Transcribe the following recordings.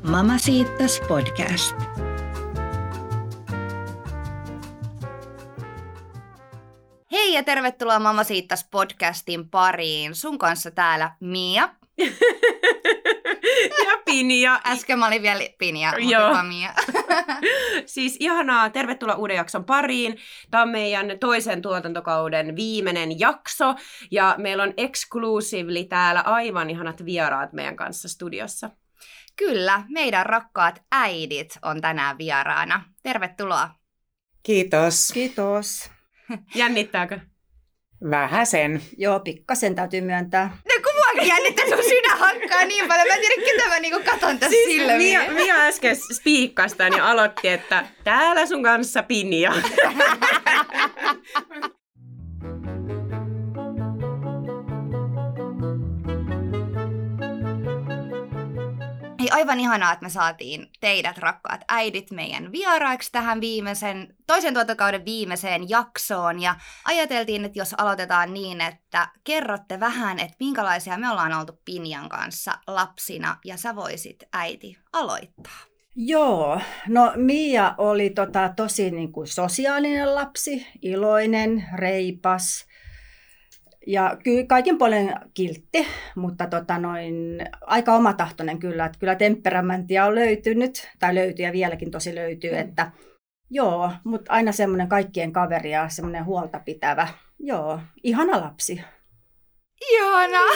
Mamasiittas podcast. Hei ja tervetuloa Mamasiittas podcastin pariin. Sun kanssa täällä Mia. Ja Pinja. Äsken mä olin vielä Pinja, mutta Joo. Mia. Siis ihanaa, tervetuloa uuden jakson pariin. Tämä on meidän toisen tuotantokauden viimeinen jakso. Ja meillä on exclusively täällä aivan ihanat vieraat meidän kanssa studiossa. Kyllä, meidän rakkaat äidit on tänään vieraana. Tervetuloa. Kiitos. Kiitos. Jännittääkö? Vähäsen. Joo, pikkasen täytyy myöntää. No kun muakin jännittää, sun sydän hakkaa niin paljon. Mä en tiedä, ketä mä niinku katon tässä silmiin. Mia äsken spiikkasi tämän ja aloitti, että täällä sun kanssa Pinja. Hei, aivan ihanaa, että me saatiin teidät, rakkaat äidit, meidän vieraiksi tähän toisen tuotantokauden viimeiseen jaksoon. Ja ajateltiin, että jos aloitetaan niin, että kerrotte vähän, että minkälaisia me ollaan oltu Pinjan kanssa lapsina. Ja sä voisit, äiti, aloittaa. Joo, no Mia oli tosi niin kuin sosiaalinen lapsi, iloinen, reipas ja kyllä kaikin puolin kiltti, mutta aika omatahtoinen kyllä, että kyllä temperamenttia on löytynyt, tai löytyy ja vieläkin tosi löytyy, että joo, mutta aina semmoinen kaikkien kaveri ja semmoinen huolta pitävä, joo, ihana lapsi. Ihanaa!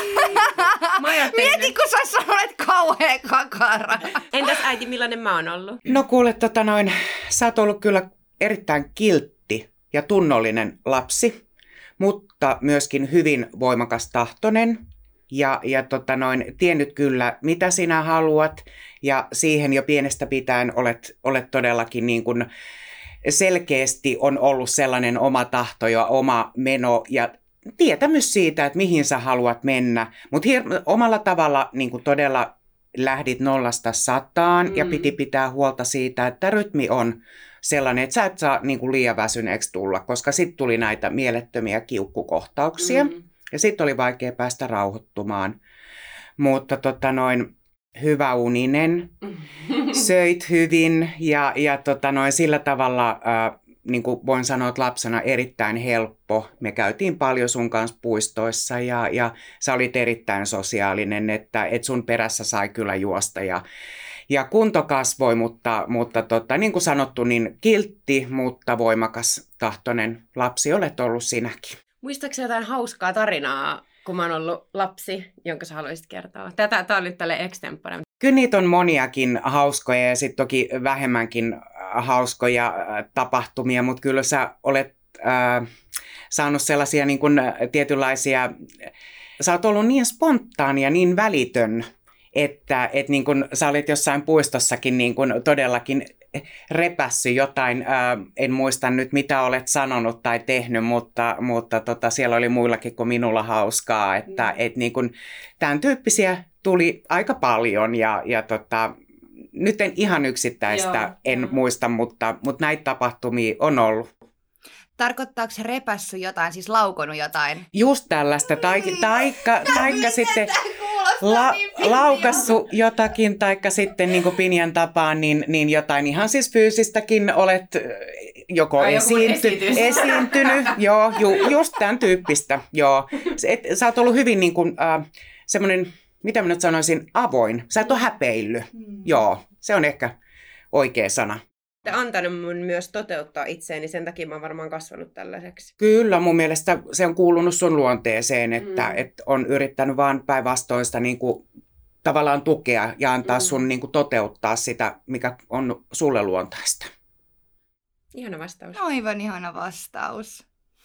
Mieti, kun sä olet kauhea kakara. Entäs äiti, millainen mä oon ollut? No kuule, sä oot ollut kyllä erittäin kiltti ja tunnollinen lapsi, mutta myöskin hyvin voimakas tahtoinen ja tiennyt kyllä, mitä sinä haluat ja siihen jo pienestä pitäen olet todellakin niin kuin selkeästi on ollut sellainen oma tahto ja oma meno ja tietämys siitä, että mihin sä haluat mennä, mutta omalla tavalla niin kuin todella lähdit 0–100 ja piti pitää huolta siitä, että rytmi on sellainen, että sä et saa niin kuin liian väsyneeksi tulla, koska sitten tuli näitä mielettömiä kiukkukohtauksia ja sitten oli vaikea päästä rauhoittumaan. Mutta hyvä uninen, söit hyvin ja sillä tavalla niin kuin voin sanoa, että lapsena erittäin helppo. Me käytiin paljon sun kanssa puistoissa ja sä olit erittäin sosiaalinen, että sun perässä sai kyllä juosta ja kunto kasvoi, mutta niin kuin sanottu, niin kiltti, mutta voimakas tahtoinen lapsi olet ollut sinäkin. Muistaakseni jotain hauskaa tarinaa, kun mä oon ollut lapsi, jonka sä haluaisit kertoa? Tää on nyt tälle extempore. Kyllä niitä on moniakin hauskoja ja sitten toki vähemmänkin hauskoja tapahtumia, mutta kyllä sä olet saanut sellaisia niin kuin tietynlaisia, sä oot ollut niin spontaani ja niin välitön, että niin kuin sä olit jossain puistossakin niin kuin todellakin repässy jotain, en muista nyt mitä olet sanonut tai tehnyt, mutta siellä oli muillakin kuin minulla hauskaa, että niin kuin tämän tyyppisiä tuli aika paljon ja nyt en ihan yksittäistä en muista, mutta näitä tapahtumia on ollut. Tarkoittaako se repässy jotain, siis laukonut jotain? Just tällaista, taikka sitten laukassu jotakin, taikka sitten niin kuin Pinjan tapaan, niin jotain ihan siis fyysistäkin olet joko esiintynyt, joo, just tämän tyyppistä, joo. Sä oot ollut hyvin niin kuin semmoinen, mitä mä nyt sanoisin, avoin. Sä et ole häpeillyt, joo, se on ehkä oikea sana. Antanut mun myös toteuttaa itseäni, sen takia mä oon varmaan kasvanut tällaiseksi. Kyllä, mun mielestä se on kuulunut sun luonteeseen, että on yrittänyt vaan päinvastoin sitä niin kuin, tavallaan tukea ja antaa sun niin kuin, toteuttaa sitä, mikä on sulle luontaista. Ihana vastaus. Aivan ihana vastaus.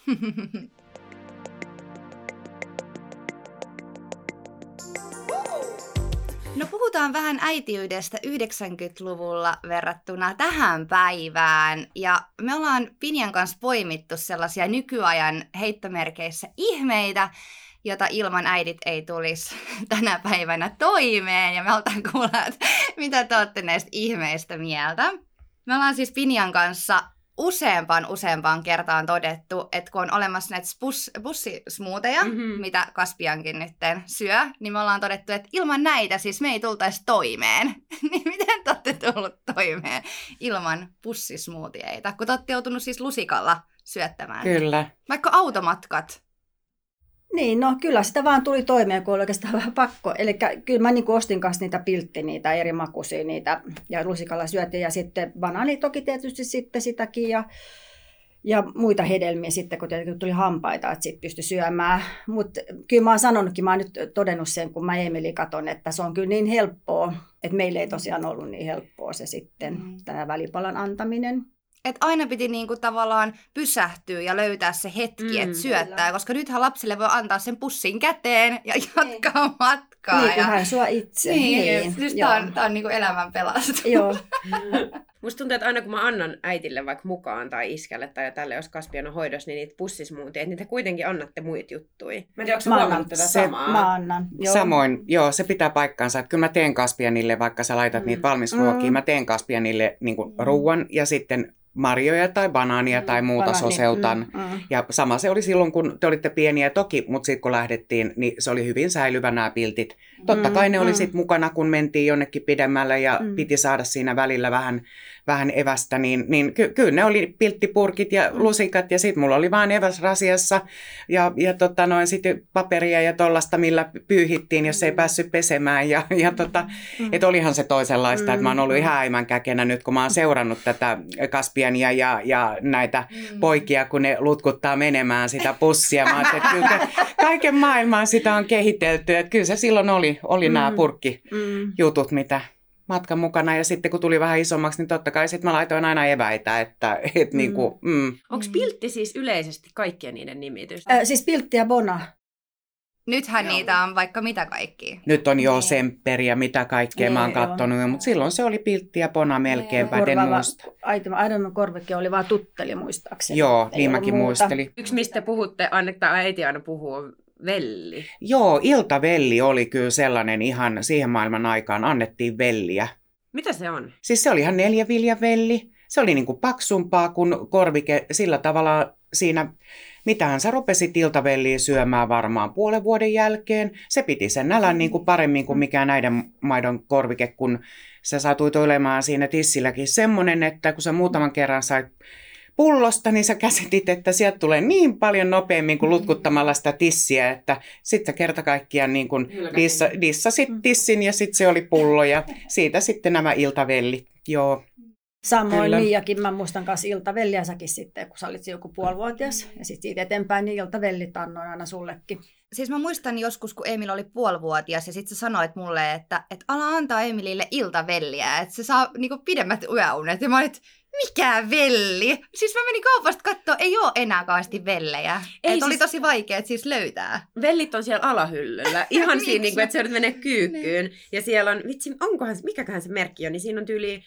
No puhutaan vähän äitiydestä 90-luvulla verrattuna tähän päivään. Ja me ollaan Pinjan kanssa poimittu sellaisia nykyajan heittomerkeissä ihmeitä, jota ilman äidit ei tulisi tänä päivänä toimeen. Ja me halutaan kuulla, että mitä te olette näistä ihmeistä mieltä. Me ollaan siis Pinjan kanssa useampaan kertaan todettu, että kun on olemassa näitä bussismootheja, mitä Kaspiankin nyt syö, niin me ollaan todettu, että ilman näitä siis me ei tultaisi toimeen. Niin miten te olette tullut toimeen ilman bussismoothieita, kun te olette joutunut siis lusikalla syöttämään? Kyllä. Vaikka automatkat. Niin, no kyllä sitä vaan tuli toimeen, kun oli oikeastaan vähän pakko. Eli kyllä mä niin ostin kanssa niitä eri makuisia niitä, ja lusikalla syötiin. Ja sitten banaani toki tietysti sitten sitäkin, ja muita hedelmiä sitten, kun tietysti tuli hampaita, että sitten pystyi syömään. Mutta kyllä mä oon sanonutkin, mä oon nyt todennut sen, kun mä Emeli katon, että se on kyllä niin helppoa, että meillä ei tosiaan ollut niin helppoa se sitten, tämä välipalan antaminen. Että aina piti niinku tavallaan pysähtyä ja löytää se hetki, että syöttää, kyllä. Koska nythän lapsille voi antaa sen pussin käteen ja jatkaa matkaa. Niin, kun hän sua itse. Niin. Tämä on niinku elämän pelastus. Joo. Musta tuntuu, että aina kun mä annan äitille vaikka mukaan tai iskälle tai tälle, jos Kaspian on hoidossa, niin niitä pussismuuteja, niin te kuitenkin annatte muita juttuja. Mä en tiedä, onko huomannut tätä samaa? Mä annan. Joo. Samoin, joo, se pitää paikkansa. Kyllä mä teen Kaspianille, vaikka sä laitat niitä valmisruokia, mä teen Kaspianille niin ruuan ja sitten marjoja tai banaania tai muuta soseutan. Ja sama se oli silloin, kun te olitte pieniä toki, mutta sitten kun lähdettiin, niin se oli hyvin säilyvä nämä piltit. Totta kai ne oli sitten mukana, kun mentiin jonnekin pidemmälle ja piti saada siinä välillä vähän evästä, niin kyllä ne oli pilttipurkit ja lusikat ja sitten mulla oli vaan eväs rasiassa ja sitten paperia ja tollasta, millä pyyhittiin, jos ei päässyt pesemään. Että olihan se toisenlaista, että mä oon ollut ihan äimänkäkenä nyt, kun mä oon seurannut tätä Kaspiania ja näitä poikia, kun ne lutkuttaa menemään sitä pussia. Mä ajattelin, että kyllä kaiken maailman sitä on kehitelty, että kyllä se silloin oli nämä purkkijutut, mitä matkan mukana. Ja sitten kun tuli vähän isommaksi, niin totta kai sitten mä laitoin aina eväitä. Onko piltti siis yleisesti kaikkien niiden nimitys? Siis piltti ja bona. Nythän niitä on vaikka mitä kaikkia. Nyt on jo sempperi ja mitä kaikkea mä oon kattonut, mutta silloin se oli piltti ja bona melkeinpä, en muista. Aidomman korveke oli vaan tutteli muistaakseni. Joo, niin mäkin muistelin. Yksi mistä puhutte, äiti aina puhuu, velli. Joo, iltavelli oli kyllä sellainen ihan siihen maailman aikaan, annettiin velliä. Mitä se on? Siis se oli ihan 4-viljavelli. Se oli niin kuin paksumpaa kuin korvike sillä tavalla siinä, mitähän sä rupesit iltavelliä syömään varmaan puolen vuoden jälkeen. Se piti sen nälän niin kuin paremmin kuin mikään näiden maidon korvike, kun sä satuit olemaan siinä tissilläkin semmoinen, että kun sä muutaman kerran sait pullosta, niin sä käsitit, että sieltä tulee niin paljon nopeammin kuin lutkuttamalla sitä tissiä, että sit sä kerta kaikkiaan niin kuin dissasit tissin ja sit se oli pullo ja siitä sitten nämä iltavellit, joo. Samoin Miiakin, mä muistan kanssa iltavelliäsäkin sitten, kun sä olit joku puolivuotias ja sitten siitä eteenpäin, niin iltavellit annoin aina sullekin. Siis mä muistan joskus, kun Emil oli puolivuotias ja sitten sä sanoit mulle, että ala antaa Emilille iltavelliä, että se saa niinku pidemmät yöunet. Ja mä olin, mikä velli? Siis mä menin kaupasta katsoa, ei ole enää kauheasti vellejä. Siis oli tosi vaikea siis löytää. Vellit on siellä alahyllyllä. Ihan siinä, niin kuin, että se menee kyykkyyn. Ja siellä on, mikäköhän se merkki on, niin siinä on tyyliin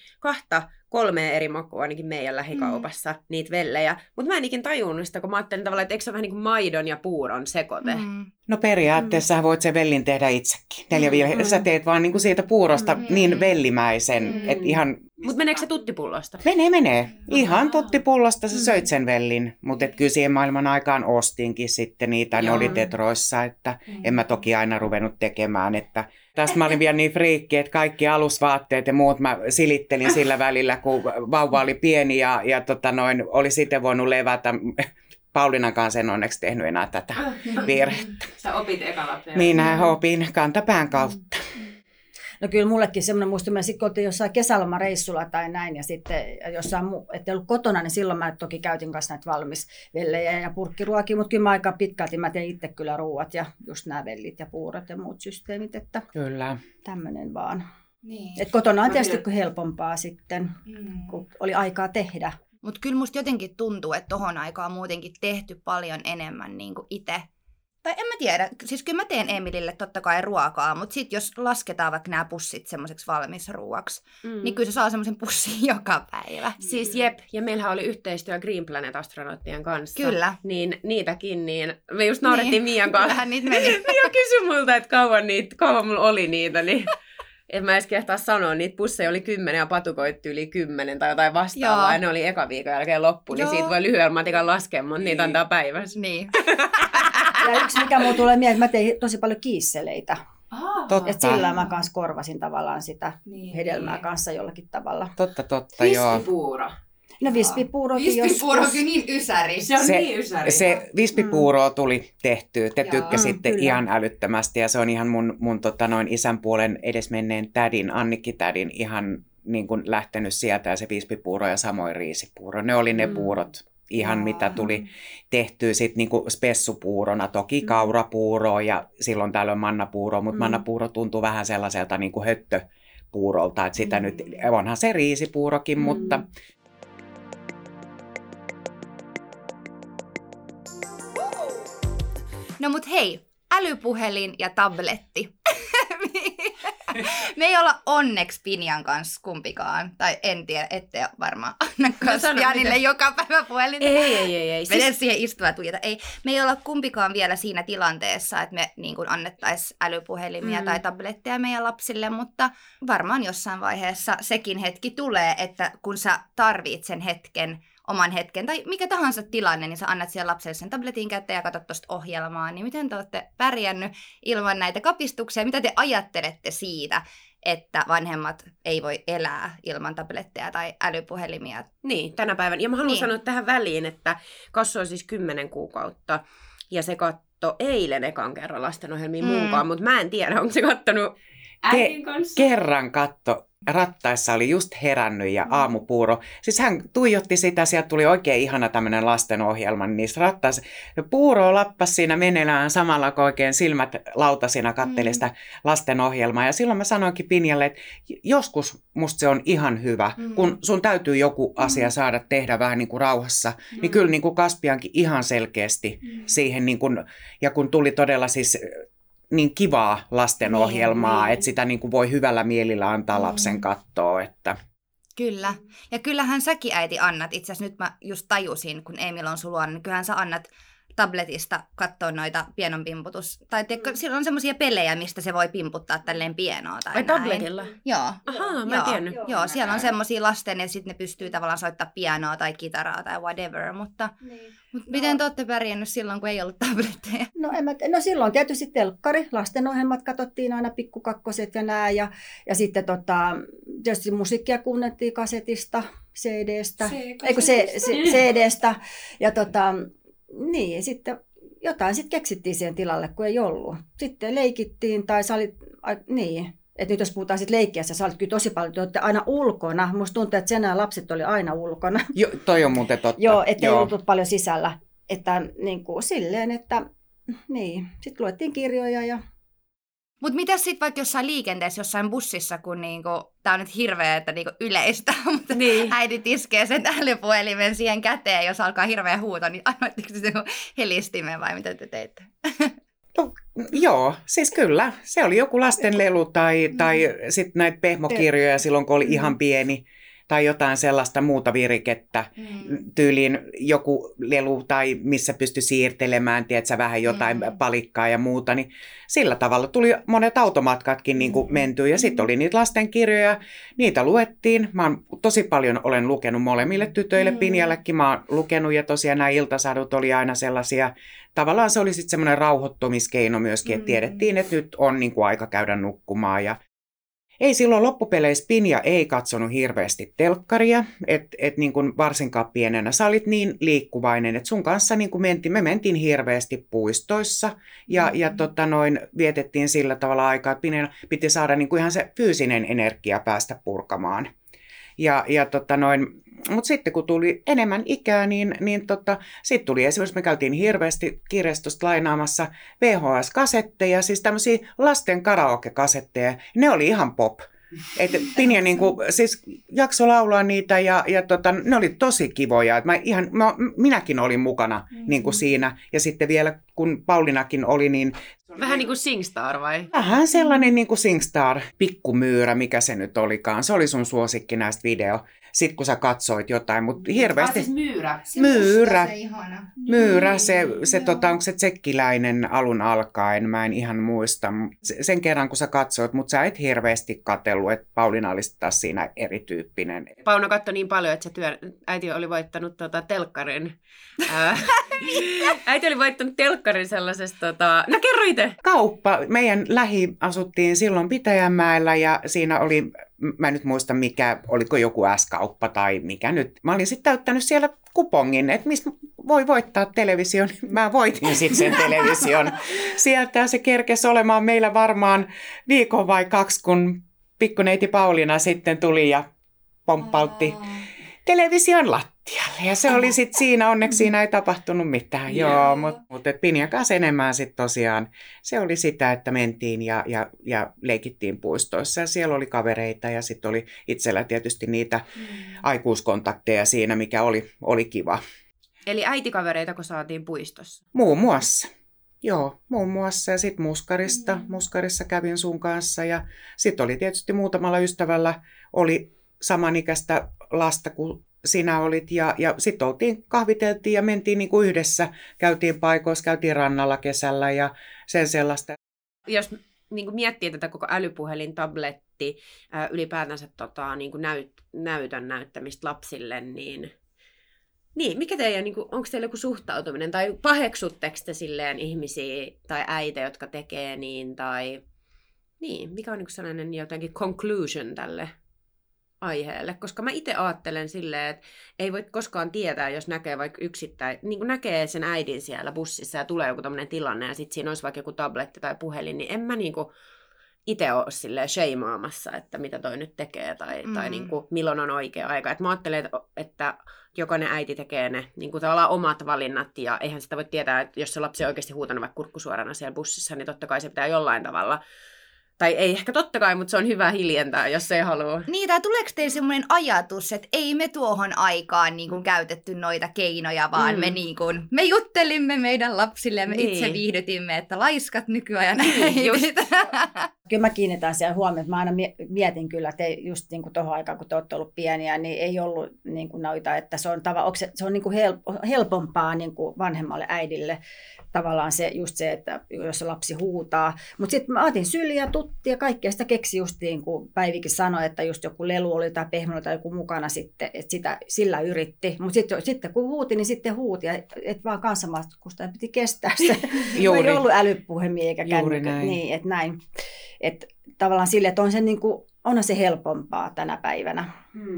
2-3 eri makua ainakin meidän lähikaupassa, niitä vellejä. Mutta mä en ikin tajunnut sitä, kun mä ajattelin tavallaan, että eikö se ole vähän niin kuin maidon ja puuron sekoite? No periaatteessa voit sen vellin tehdä itsekin. 4 sä teet vaan niinku siitä puurosta niin vellimäisen, että ihan... Mutta meneekö se tuttipullosta? Menee. Ihan tuttipullosta sä söit sen vellin. Mutta kyllä siihen maailman aikaan ostinkin sitten niitä. Ne oli Tetroissa, että en mä toki aina ruvennut tekemään. Että tästä mä olin vielä niin friikki, että kaikki alusvaatteet ja muut mä silittelin sillä välillä, kun vauva oli pieni ja oli sitten voinut levätä. Paulinan kanssa en onneksi tehnyt enää tätä virhettä. Sä opit eka lapsen. Minä opin kantapään kautta. No kyllä mullekin semmoinen muistuminen, sitten kun oltiin jossain kesälomareissulla tai näin, ja sitten jossain ettei ollut kotona, niin silloin mä toki käytin kanssa näitä valmisvellejä ja purkkiruokia, mutta kyllä mä aika pitkälti mä tein itse kyllä ruuat ja just nämä vellit ja puurot ja muut systeemit, että kyllä. Tämmöinen vaan. Niin. Et kotona on tietysti helpompaa sitten, kun oli aikaa tehdä. Mutta kyllä musta jotenkin tuntuu, että tohon aikaan on muutenkin tehty paljon enemmän niin kuin itse. Tai en mä tiedä, siis kyllä mä teen Emilille totta kai ruokaa, mutta sitten jos lasketaan vaikka nämä pussit semmoiseksi valmisruuaksi, niin kyllä se saa semmoisen pussin joka päivä. Siis jep, ja meillähän oli yhteistyö Green Planet-astronauttien kanssa. Kyllä. Niin niitäkin, niin me just naurettiin Mian kanssa. Kyllähän niitä meni. Mia kysyi multa, että kauan mulla oli niitä, niin En mä edes kehtaa sanoa, niitä pusseja oli 10 ja patukoitti yli 10 tai jotain vastaavaa. Ja ne oli eka viikon jälkeen loppu, niin siitä voi lyhyellä matikan laskea, mutta niitä antaa päivässä. Niin. Ja yksi, mikä mulla tulee mieleen, mä tein tosi paljon kiisseleitä. Että sillä mä kanssa korvasin tavallaan sitä hedelmää kanssa jollakin tavalla. Totta, joo. Vispipuuro. No vispipuurokin Vispipuuro on kyllä niin ysäri. Se on niin ysäri. Se vispipuuro tuli tehtyä. Te tykkäsitte kyllä. ihan älyttömästi ja se on ihan mun isän puolen edesmenneen tädin, Annikki-tädin ihan niin kuin lähtenyt sieltä ja se vispipuuro ja samoin riisipuuro. Ne oli ne puurot. Ihan mitä tuli tehtyä sitten niinku spessupuurona, toki kaurapuuroa ja silloin tällöin mannapuuroa, mutta mannapuuro tuntuu vähän sellaiselta niinku höttöpuurolta, että sitä nyt, onhan se riisipuurokin, mutta... No mut hei, älypuhelin ja tabletti. Me ei olla onneksi Pinjan kanssa kumpikaan. Tai en tiedä, ette varmaan anna Janille joka päivä puhelinta. Ei. Mene siihen istua tuijata. Ei, me ei olla kumpikaan vielä siinä tilanteessa, että me niin kuin annettaisiin älypuhelimia tai tabletteja meidän lapsille, mutta varmaan jossain vaiheessa sekin hetki tulee, että kun sä tarvit sen oman hetken, tai mikä tahansa tilanne, niin sä annat siellä lapselle sen tabletin käteen ja katsot tuosta ohjelmaa, niin miten te olette pärjännyt ilman näitä kapistuksia? Mitä te ajattelette siitä, että vanhemmat ei voi elää ilman tabletteja tai älypuhelimia? Niin, tänä päivänä. Ja mä haluan sanoa tähän väliin, että Kassu on siis 10 kuukautta, ja se katsoi eilen ekan kerran lastenohjelmia mukaan, mutta mä en tiedä, onko se kattonut äidin kanssa. Kerran katto. Rattaissa oli just herännyt ja aamupuuro. Siis hän tuijotti sitä, sieltä tuli oikein ihana tämmöinen lastenohjelma, niin niissä rattaissa. Puuro lappasi siinä meneillään samalla, kun oikein silmät lautasina katteli sitä lastenohjelmaa. Ja silloin mä sanoinkin Pinjalle, että joskus musta se on ihan hyvä, kun sun täytyy joku asia saada tehdä vähän niin kuin rauhassa. Niin kyllä niin kuin Kaspiankin ihan selkeästi siihen, niin kuin, ja kun tuli todella siis... niin kivaa lastenohjelmaa, että sitä niin kuin voi hyvällä mielillä antaa lapsen katsoa. Että. Kyllä. Ja kyllähän säkin äiti annat, itse asiassa nyt mä just tajusin, kun Emil on suluan, niin kyllähän sä annat tabletista katsoa noita pienon pimputus. Tai sillä on semmoisia pelejä, mistä se voi pimputtaa tälleen pienoa. Tai näin. Tabletilla? Joo. Ahaa, mä en tiennyt. Joo, siellä on semmoisia lasten ja sitten ne pystyy tavallaan soittaa pianoa tai kitaraa tai whatever, mutta miten te olette pärjännyt silloin, kun ei ollut tabletteja? No silloin tietysti telkkari, lastenohjelmat katsottiin aina pikkukakkoset ja nää ja sitten tietysti musiikkia kuunneltiin kasetista, CDstä, CDstä ja niin, sitten jotain sitten keksittiin siihen tilalle, kun ei ollut. Sitten leikittiin tai niin. Että nyt jos puhutaan sitten leikkiässä, sä olet kyllä tosi paljon aina ulkona. Musta tuntuu, että nämä lapset oli aina ulkona. Joo, toi on muuten totta. Joo, ettei ollut paljon sisällä. Että niin kuin silleen, että niin. Sitten luettiin kirjoja ja... Mutta mitäs sitten vaikka jossain liikenteessä, jossain bussissa, kun niinku, tää on nyt hirveä, että niinku yleistä, mutta äidit iskee sen älypuhelimen siihen käteen, jos alkaa hirveä huuto, niin annoitteko se helistimen vai mitä te teitte? No, joo, siis kyllä. Se oli joku lastenlelu tai sitten näitä pehmokirjoja silloin, kun oli ihan pieni. Tai jotain sellaista muuta virikettä, tyyliin joku lelu tai missä pystyi siirtelemään, tiedätkö, vähän jotain palikkaa ja muuta. Niin sillä tavalla tuli monet automatkatkin niin kuin mentyä ja sitten oli niitä lastenkirjoja, niitä luettiin. Mä tosi paljon olen lukenut molemmille tytöille, Pinjallekin mä oon lukenut ja tosiaan nämä iltasadut oli aina sellaisia. Tavallaan se oli sitten semmoinen rauhoittumiskeino myöskin, että tiedettiin, että nyt on niin kuin aika käydä nukkumaan ja ei silloin loppupeleissä Pinja ei katsonut hirveästi telkkaria, että niin kuin varsinkaan pienenä. Sä olit niin liikkuvainen, että sun kanssa niin kuin me mentiin hirveästi puistoissa ja vietettiin sillä tavalla aikaa, että Pinja piti saada niin kuin ihan se fyysinen energia päästä purkamaan. Mutta sitten kun tuli enemmän ikää, niin sitten tuli esimerkiksi, me käytiin hirveästi kirjastosta lainaamassa VHS-kasetteja, siis tämmöisiä lasten karaoke-kasetteja. Ne oli ihan pop. Että Pinja niinku, siis jakso laulaa niitä ja ne oli tosi kivoja. Minäkin olin mukana niinku siinä ja sitten vielä kun Paulinakin oli, niin... Vähän niin kuin SingStar vai? Vähän sellainen niin kuin SingStar, pikkumyyrä, mikä se nyt olikaan. Se oli sun suosikki näistä sit kun sä katsoit jotain, mutta hirveästi... Siis Myyrä. Myyrä. Se ihana. Myyrä, onko se tsekkiläinen alun alkaen, mä en ihan muista. Sen kerran, kun sä katsoit, mutta sä et hirveästi katsellut, että Pauliina olisi taas siinä erityyppinen. Pauno katsoi niin paljon, että äiti oli voittanut telkkarin. Äiti oli voittanut telkkarin sellaisesta, no kerro itse. Kauppa. Meidän lähi asuttiin silloin Pitäjänmäellä ja siinä oli, mä en nyt muista mikä, oliko joku S-kauppa tai mikä nyt. Mä olin sitten täyttänyt siellä kupongin, että mistä voi voittaa television. Mä voitin sitten sen television. Sieltä se kerkesi olemaan meillä varmaan viikon vai 2, kun pikkuneiti Pauliina sitten tuli ja pomppautti television lattialle. Ja se oli sitten siinä, onneksi siinä ei tapahtunut mitään. Joo, mutta Pinjan kanssa enemmän sitten tosiaan se oli sitä, että mentiin ja leikittiin puistoissa. Ja siellä oli kavereita ja sitten oli itsellä tietysti niitä aikuiskontakteja siinä, mikä oli kiva. Eli äitikavereita, kun saatiin puistossa? Muun muassa. Joo, muun muassa. Ja sitten Muskarissa kävin sun kanssa. Ja sitten oli tietysti muutamalla ystävällä oli samanikäistä lasta kuin sinä olit. Ja sitten kahviteltiin ja mentiin niin kuin yhdessä. Käytiin paikoissa, käytiin rannalla kesällä ja sen sellaista. Jos niin kuin miettii tätä koko älypuhelin, tabletti, ylipäätänsä niin kuin näytön näyttämistä lapsille, niin mikä teidän, niin kuin, onko teillä joku suhtautuminen, tai paheksutteko te silleen ihmisiä tai äitä, jotka tekee niin, tai mikä on niin kuin sellainen jotenkin conclusion tälle aiheelle, koska mä itse ajattelen silleen, että ei voi koskaan tietää, jos näkee vaikka niin kuin näkee sen äidin siellä bussissa ja tulee joku tämmöinen tilanne ja sitten siinä olisi vaikka joku tabletti tai puhelin, niin en mä niin kuin itse ole silleen sheimaamassa, että mitä toi nyt tekee tai niin kuin, milloin on oikea aika. Et mä ajattelen, että jokainen äiti tekee ne niin kuin tavallaan omat valinnat ja eihän sitä voi tietää, että jos se lapsi on oikeasti huutanut vaikka kurkkusuorana siellä bussissa, niin totta kai se pitää jollain tavalla. Tai ei ehkä totta kai, mutta se on hyvä hiljentää, jos ei halua. Niin, tai tuleeko teille semmoinen ajatus, että ei me tuohon aikaan niin kuin käytetty noita keinoja, vaan me juttelimme meidän lapsille ja me itse viihdytimme, että laiskat nykyajan äidit. Kyllä mä kiinnitän siellä huomioon, mä aina mietin kyllä, että just niin kuin tuohon aikaan, kun te olette ollut pieniä, niin ei ollut niin kuin noita, että se on niin kuin helpompaa niin kuin vanhemmalle äidille tavallaan just se, että jos se lapsi huutaa. Mutta sitten mä otin syliä, tuttia ja kaikkea sitä keksi just niin kuin Päivikin sanoi, että just joku lelu oli tai pehmelo tai joku mukana sitten, että sillä yritti. Mutta sitten kun huuti, niin sitten huuti, että vaan kanssamatkustajan piti kestää se. Ei ollut älypuhelmia eikä kännykät. Niin, että näin. Että tavallaan sille, että onhan se helpompaa tänä päivänä.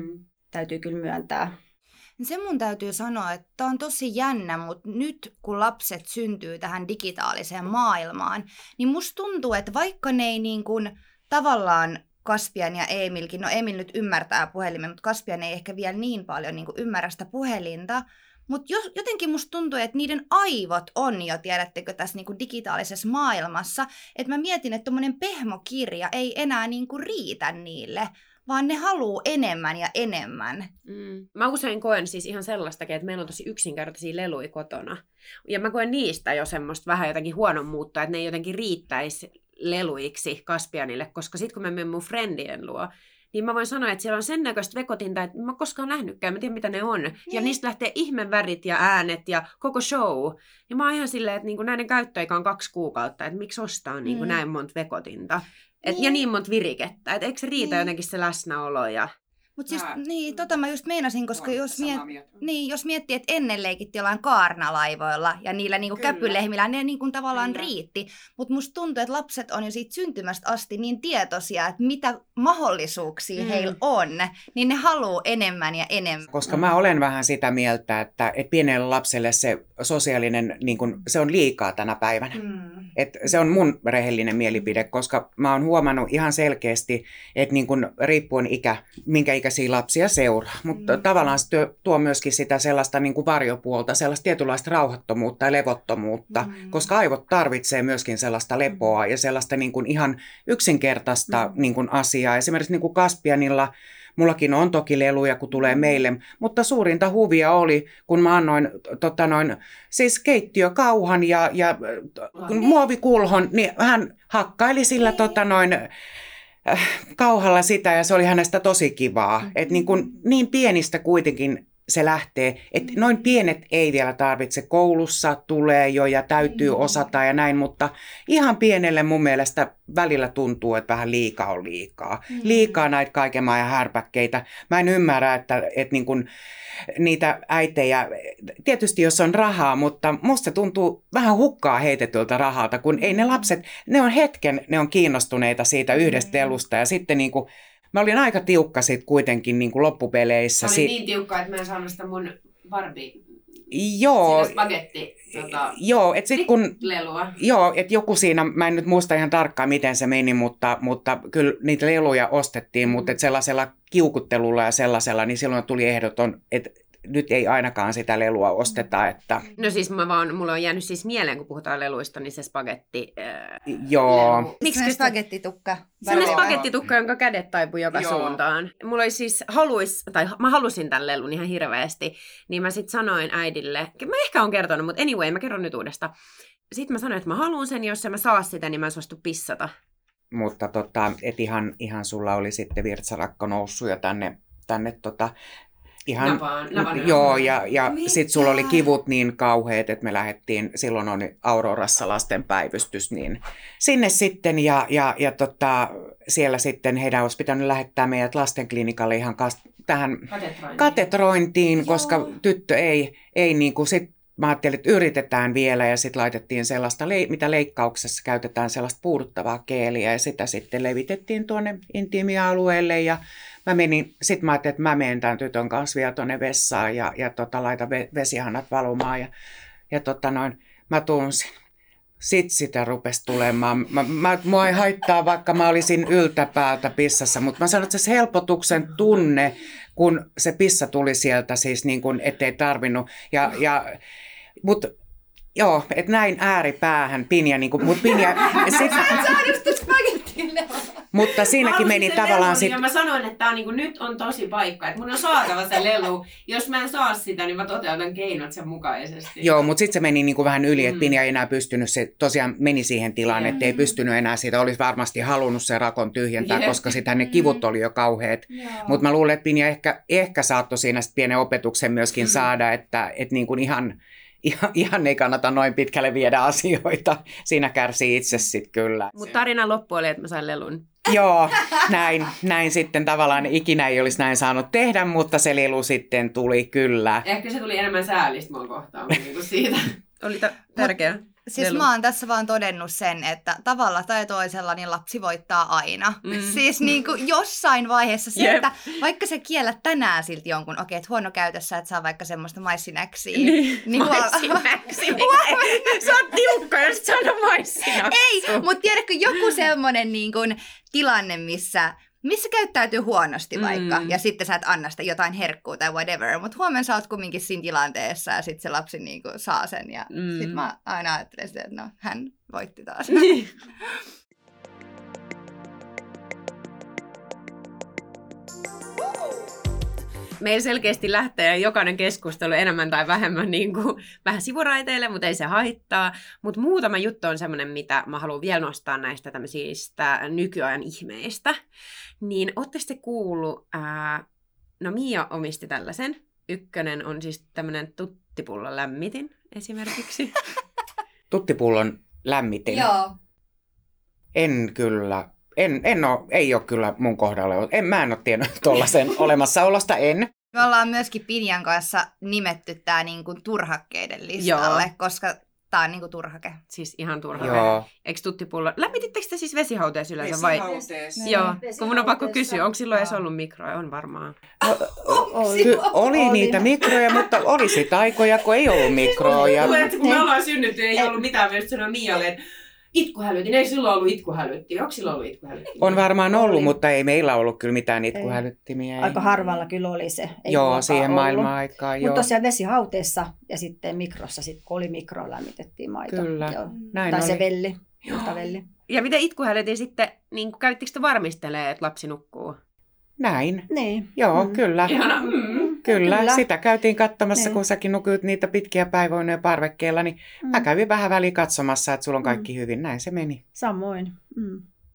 Täytyy kyllä myöntää. Se mun täytyy sanoa, että tämä on tosi jännä, mutta nyt kun lapset syntyy tähän digitaaliseen maailmaan, niin musta tuntuu, että vaikka ne ei niin kuin tavallaan Kaspian ja Emilkin, no Emil nyt ymmärtää puhelimen, mutta Kaspian ei ehkä vielä niin paljon niin kuin ymmärrä sitä puhelinta, mutta jotenkin musta tuntuu, että niiden aivot on jo, tiedättekö, tässä niin kuin digitaalisessa maailmassa, että mä mietin, että tommonen pehmokirja ei enää niin kuin riitä niille, vaan ne haluaa enemmän ja enemmän. Mä usein koen siis ihan sellaistakin, että meillä on tosi yksinkertaisia leluja kotona. Ja mä koen niistä jo semmoista vähän jotenkin huonommuutta, että ne ei jotenkin riittäisi leluiksi Kaspianille, koska sitten kun mä menen mun friendien luo, niin mä voin sanoa, että siellä on sen näköistä vekotinta, että mä koskaan nähnytkään, mä tiedän mitä ne on. Ja niistä lähtee ihmevärit ja äänet ja koko show. Ja mä oon ihan silleen, että niinku näiden käyttöaika on 2 kuukautta, että miksi ostaa niinku näin monta vekotinta. Ja niin monta virikettä, että eikö se riitä jotenkin se läsnäolo ja... Mutta siis, mä just meinasin, koska jos miettii, että ennen leikittiin jollain kaarnalaivoilla ja niillä niinku käpylehmillä, ne niinku tavallaan riitti. Mutta musta tuntuu, että lapset on jo siitä syntymästä asti niin tietoisia, että mitä mahdollisuuksia heillä on, niin ne haluaa enemmän ja enemmän. Koska mä olen vähän sitä mieltä, että pienelle lapselle se sosiaalinen, niin kun, se on liikaa tänä päivänä. Et se on mun rehellinen mielipide, koska mä oon huomannut ihan selkeästi, että niin kun, riippuen minkä ikäisiä lapsia seuraa. Mutta tavallaan se tuo myöskin sitä sellaista niin kuin varjopuolta, sellaista tietynlaista rauhattomuutta ja levottomuutta, koska aivot tarvitsee myöskin sellaista lepoa ja sellaista niin kuin ihan yksinkertaista niin kuin asiaa. Esimerkiksi niin kuin Kaspianilla, mullakin on toki leluja, kun tulee meille, mutta suurinta huvia oli, kun mä annoin siis keittiökauhan ja muovikulhon, niin hän hakkaili sillä kauhalla sitä ja se oli hänestä tosi kivaa. Että niin pienistä kuitenkin se lähtee, että noin pienet ei vielä tarvitse. Koulussa tulee jo ja täytyy osata ja näin, mutta ihan pienelle mun mielestä välillä tuntuu, että vähän liikaa on liikaa. Liikaa näitä kaiken maailman härpäkkeitä. Mä en ymmärrä, että niin kuin niitä äitejä, tietysti jos on rahaa, mutta musta tuntuu vähän hukkaa heitetyltä rahalta, kun ei ne lapset, ne on kiinnostuneita siitä yhdestä lelusta ja sitten niin kuin, mä olin aika tiukka sit kuitenkin niin kuin loppupeleissä. Se oli niin tiukka, että mä en saanut sitä mun Barbie. Joo. Siinä spagetti. Joo, että sit kun lelua. Joo, että joku siinä, mä en nyt muista ihan tarkkaan miten se meni, mutta kyllä niitä leluja ostettiin, mutta et sellaisella kiukuttelulla ja sellaisella, niin silloin tuli ehdoton, että nyt ei ainakaan sitä lelua osteta. Että... No siis mulla on jäänyt siis mieleen, kun puhutaan leluista, niin se spagetti. Joo. Lelu. Miksi se spagettitukka? Sellainen spagettitukka, jonka kädet taipui joka suuntaan. Mulla oli siis mä halusin tämän lelun ihan hirveästi, niin mä sitten sanoin äidille, mä ehkä on kertonut, mutta anyway, mä kerron nyt uudestaan. Sitten mä sanoin, että mä haluan sen, jos en mä saa sitä, niin mä en suostu pissata. Mutta et ihan sulla oli sitten virtsarakko noussut ja tänne ihan, joo, ja sitten sulla oli kivut niin kauheat, että me lähdettiin, silloin on Aurorassa lastenpäivystys, niin sinne sitten, ja siellä sitten heidän olisi pitänyt lähettää meidät lastenklinikalle ihan tähän katetrointiin, koska tyttö ei niin kuin sit mä ajattelin, että yritetään vielä ja sitten laitettiin sellaista, mitä leikkauksessa käytetään, sellaista puuduttavaa keeliä ja sitä sitten levitettiin tuonne intiimialueelle ja sitten mä ajattelin, että mä menen tämän tytön kanssa vielä tuonne vessaan ja laitan vesihannat valumaan ja mä tunsin. Sitten sitä rupesi tulemaan. Mua ei haittaa, vaikka mä olisin yltäpäältä pissassa, mutta mä sanon, että se helpotuksen tunne, kun se pissa tuli sieltä, siis niin kuin, ettei tarvinnut. Mutta joo, että näin ääripäähän Pinja, niin kuin, mutta siinäkin meni tavallaan sitten. Ja mä sanoin, että tää on, niin kuin, nyt on tosi paikka, että mun on saatava se lelu. Jos mä en saa sitä, niin mä toteutan keinot sen mukaisesti. Joo, mutta sitten se meni niin kuin vähän yli, että Pinja ei enää pystynyt, se tosiaan meni siihen tilaan, että ei pystynyt enää siitä. Olisi varmasti halunnut sen rakon tyhjentää, koska sitä ne kivut oli jo kauheat. Mutta mä luulen, että Pinja ehkä saattoi siinä pienen opetuksen myöskin saada, että niin kuin ihan ei kannata noin pitkälle viedä asioita. Siinä kärsii itse sitten kyllä. Mutta tarina loppu oli, että mä sain lelun. Joo, näin sitten tavallaan ikinä ei olisi näin saanut tehdä, mutta se lelu sitten tuli kyllä. Ehkä se tuli enemmän säällistä mua kohtaan kuin siitä. Oli tärkeä. Siis mä oon tässä vaan todennut sen, että tavalla tai toisella niin lapsi voittaa aina. Siis niin kuin jossain vaiheessa se, että vaikka sä kiellät tänään silti jonkun, okei, että huono käytössä, että saa vaikka semmoista maissinäksiä. Niin maissinäksiä. Sä oot tiukka, jos sano maissinäksiä. Ei, mutta tiedätkö joku semmoinen niin kuin tilanne, missä käyttäytyy huonosti vaikka, ja sitten sä et anna sitä jotain herkkua tai whatever, mutta huomenna sä oot kumminkin siinä tilanteessa, ja sitten se lapsi niinku saa sen, ja sitten mä aina ajattelen sitä, että no, hän voitti taas. Meillä selkeästi lähtee jokainen keskustelu enemmän tai vähemmän niin kuin, vähän sivuraiteille, mutta ei se haittaa. Mutta muutama juttu on semmoinen, mitä mä haluan vielä nostaa näistä tämmöisistä nykyajan ihmeistä. Niin ootte sitten kuullut, no Mia omisti tällaisen. Ykkönen on siis tämmöinen tuttipullon lämmitin esimerkiksi. Tuttipullon lämmitin? Joo. En kyllä. Ei ole kyllä mun kohdalla. Mä en ole tiennyt tuollaisen olemassaolosta, en. Me ollaan myöskin Pinjan kanssa nimetty tää niinku turhakkeiden listalle, koska tää on niinku turhake. Siis ihan turhake. Joo. Eikö tuttipullo? Lämmitittekö te siis vesihauteessa yleensä vai? Vesihauteessa. Joo, kun mun on pakko kysyä, onko silloin edes ollut mikroja? On varmaan. Oli niitä mikroja, mutta oli sitä aikoja, kun ei ollut mikroja. Kun me ollaan synnytty, ei ollut mitään, myös sanoa Mialle, että itkuhälytin. Ei silloin ollut itkuhälytti. Onko silloin ollut itkuhälytti? On varmaan ollut, mutta ei meillä ollut kyllä mitään itkuhälyttimiä. Aika harvalla kyllä oli se. Ei joo, siihen maailman-aikaan. Mutta tosiaan vesihauteessa ja sitten mikrossa, kun oli mikro, lämmitettiin maito. Kyllä, joo. näin tai oli. se velli. Velli. Ja miten itkuhälytin sitten, niin käyttikö te varmistelee, että lapsi nukkuu? Näin. Niin. Joo, kyllä. Ihana. Kyllä, sitä käytiin katsomassa, kun säkin nukuit niitä pitkiä päiväunia parvekkeella, niin mä kävin vähän väliin katsomassa, että sulla on kaikki hyvin. Näin se meni. Samoin.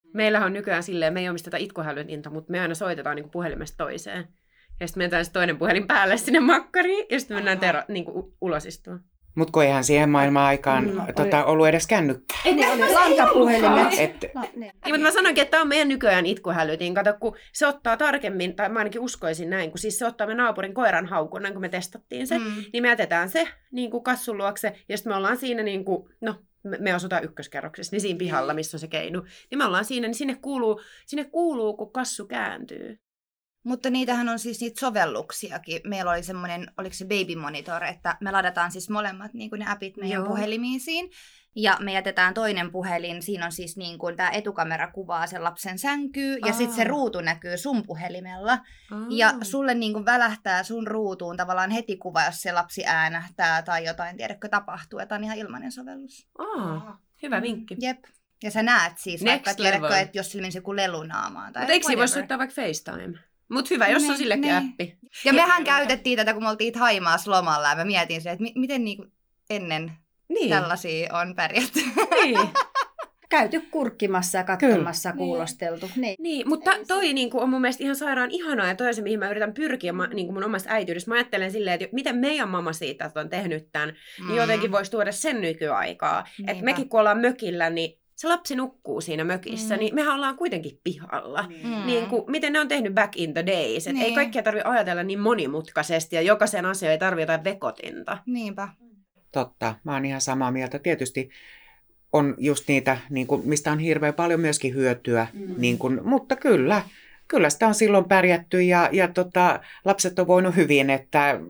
Meillähän on nykyään silleen, me ei omisteta itkuhälytintä, mutta me aina soitetaan niin kuin puhelimesta toiseen. Ja sitten menetään se toinen puhelin päälle sinne makkariin, ja sitten mennään niin kuin ulos istumaan. Mutta kun eihän siihen maailman aikaan ollut edes kännykkää. Ne oli lankapuhelimet. Niin, mutta mä sanoinkin, että tämä on meidän nykyään itkuhälytin. Kato, kun se ottaa tarkemmin, tai mä ainakin uskoisin näin, kun siis se ottaa me naapurin koiran haukun, kun me testattiin se, niin me jätetään se niin kuin kassun luokse, ja sitten me ollaan siinä, niin kuin, me asutaan ykköskerroksessa, niin siinä pihalla, missä on se keinu. Niin me ollaan siinä, niin sinne kuuluu kun kassu kääntyy. Mutta niitähän on siis niitä sovelluksiakin. Meillä oli semmoinen, oliko se Baby Monitor, että me ladataan siis molemmat niin kuin ne appit meidän puhelimisiin. Ja me jätetään toinen puhelin, siinä on siis niin kuin tämä etukamera kuvaa sen lapsen sänkyy ja sitten se ruutu näkyy sun puhelimella. Ja sulle niin kuin välähtää sun ruutuun tavallaan heti kuva, jos se lapsi äänähtää tai jotain, tiedätkö, tapahtuu. Ja tämä on ihan ilmainen sovellus. Hyvä vinkki. Jep. Ja sä näet siis, vaikka tiedätkö, että jos sillä menisi joku lelunaamaan. Mutta eikö voisi soittaa vaikka FaceTime? Mutta hyvä, jos on sillekin appi. Ja mehän käytettiin tätä, kun me oltiin Thaimaassa lomalla ja mä mietin se, että miten niinku ennen tällaisia on pärjätty. Niin. Käyty kurkkimassa ja katsomassa ja kuulosteltu. Niin, mutta toi niinku, on mun mielestä ihan sairaan ihanaa ja toi se, mihin mä yritän pyrkiä niinku mun omasta äitiydestä. Mä ajattelen silleen, että miten meidän mamma siitä että on tehnyt tämän, niin jotenkin voisi tuoda sen nykyaikaa. Että mekin kun ollaan mökillä, niin se lapsi nukkuu siinä mökissä, niin mehän ollaan kuitenkin pihalla. Niin kuin, miten ne on tehnyt back in the days. Että ei kaikkia tarvitse ajatella niin monimutkaisesti ja jokaisen asiaan ei tarvitse jotain vekotinta. Niinpä. Totta, mä oon ihan samaa mieltä. Tietysti on just niitä, niin kuin, mistä on hirveän paljon myöskin hyötyä, niin kuin, mutta kyllä sitä on silloin pärjätty ja lapset on voinut hyvin, että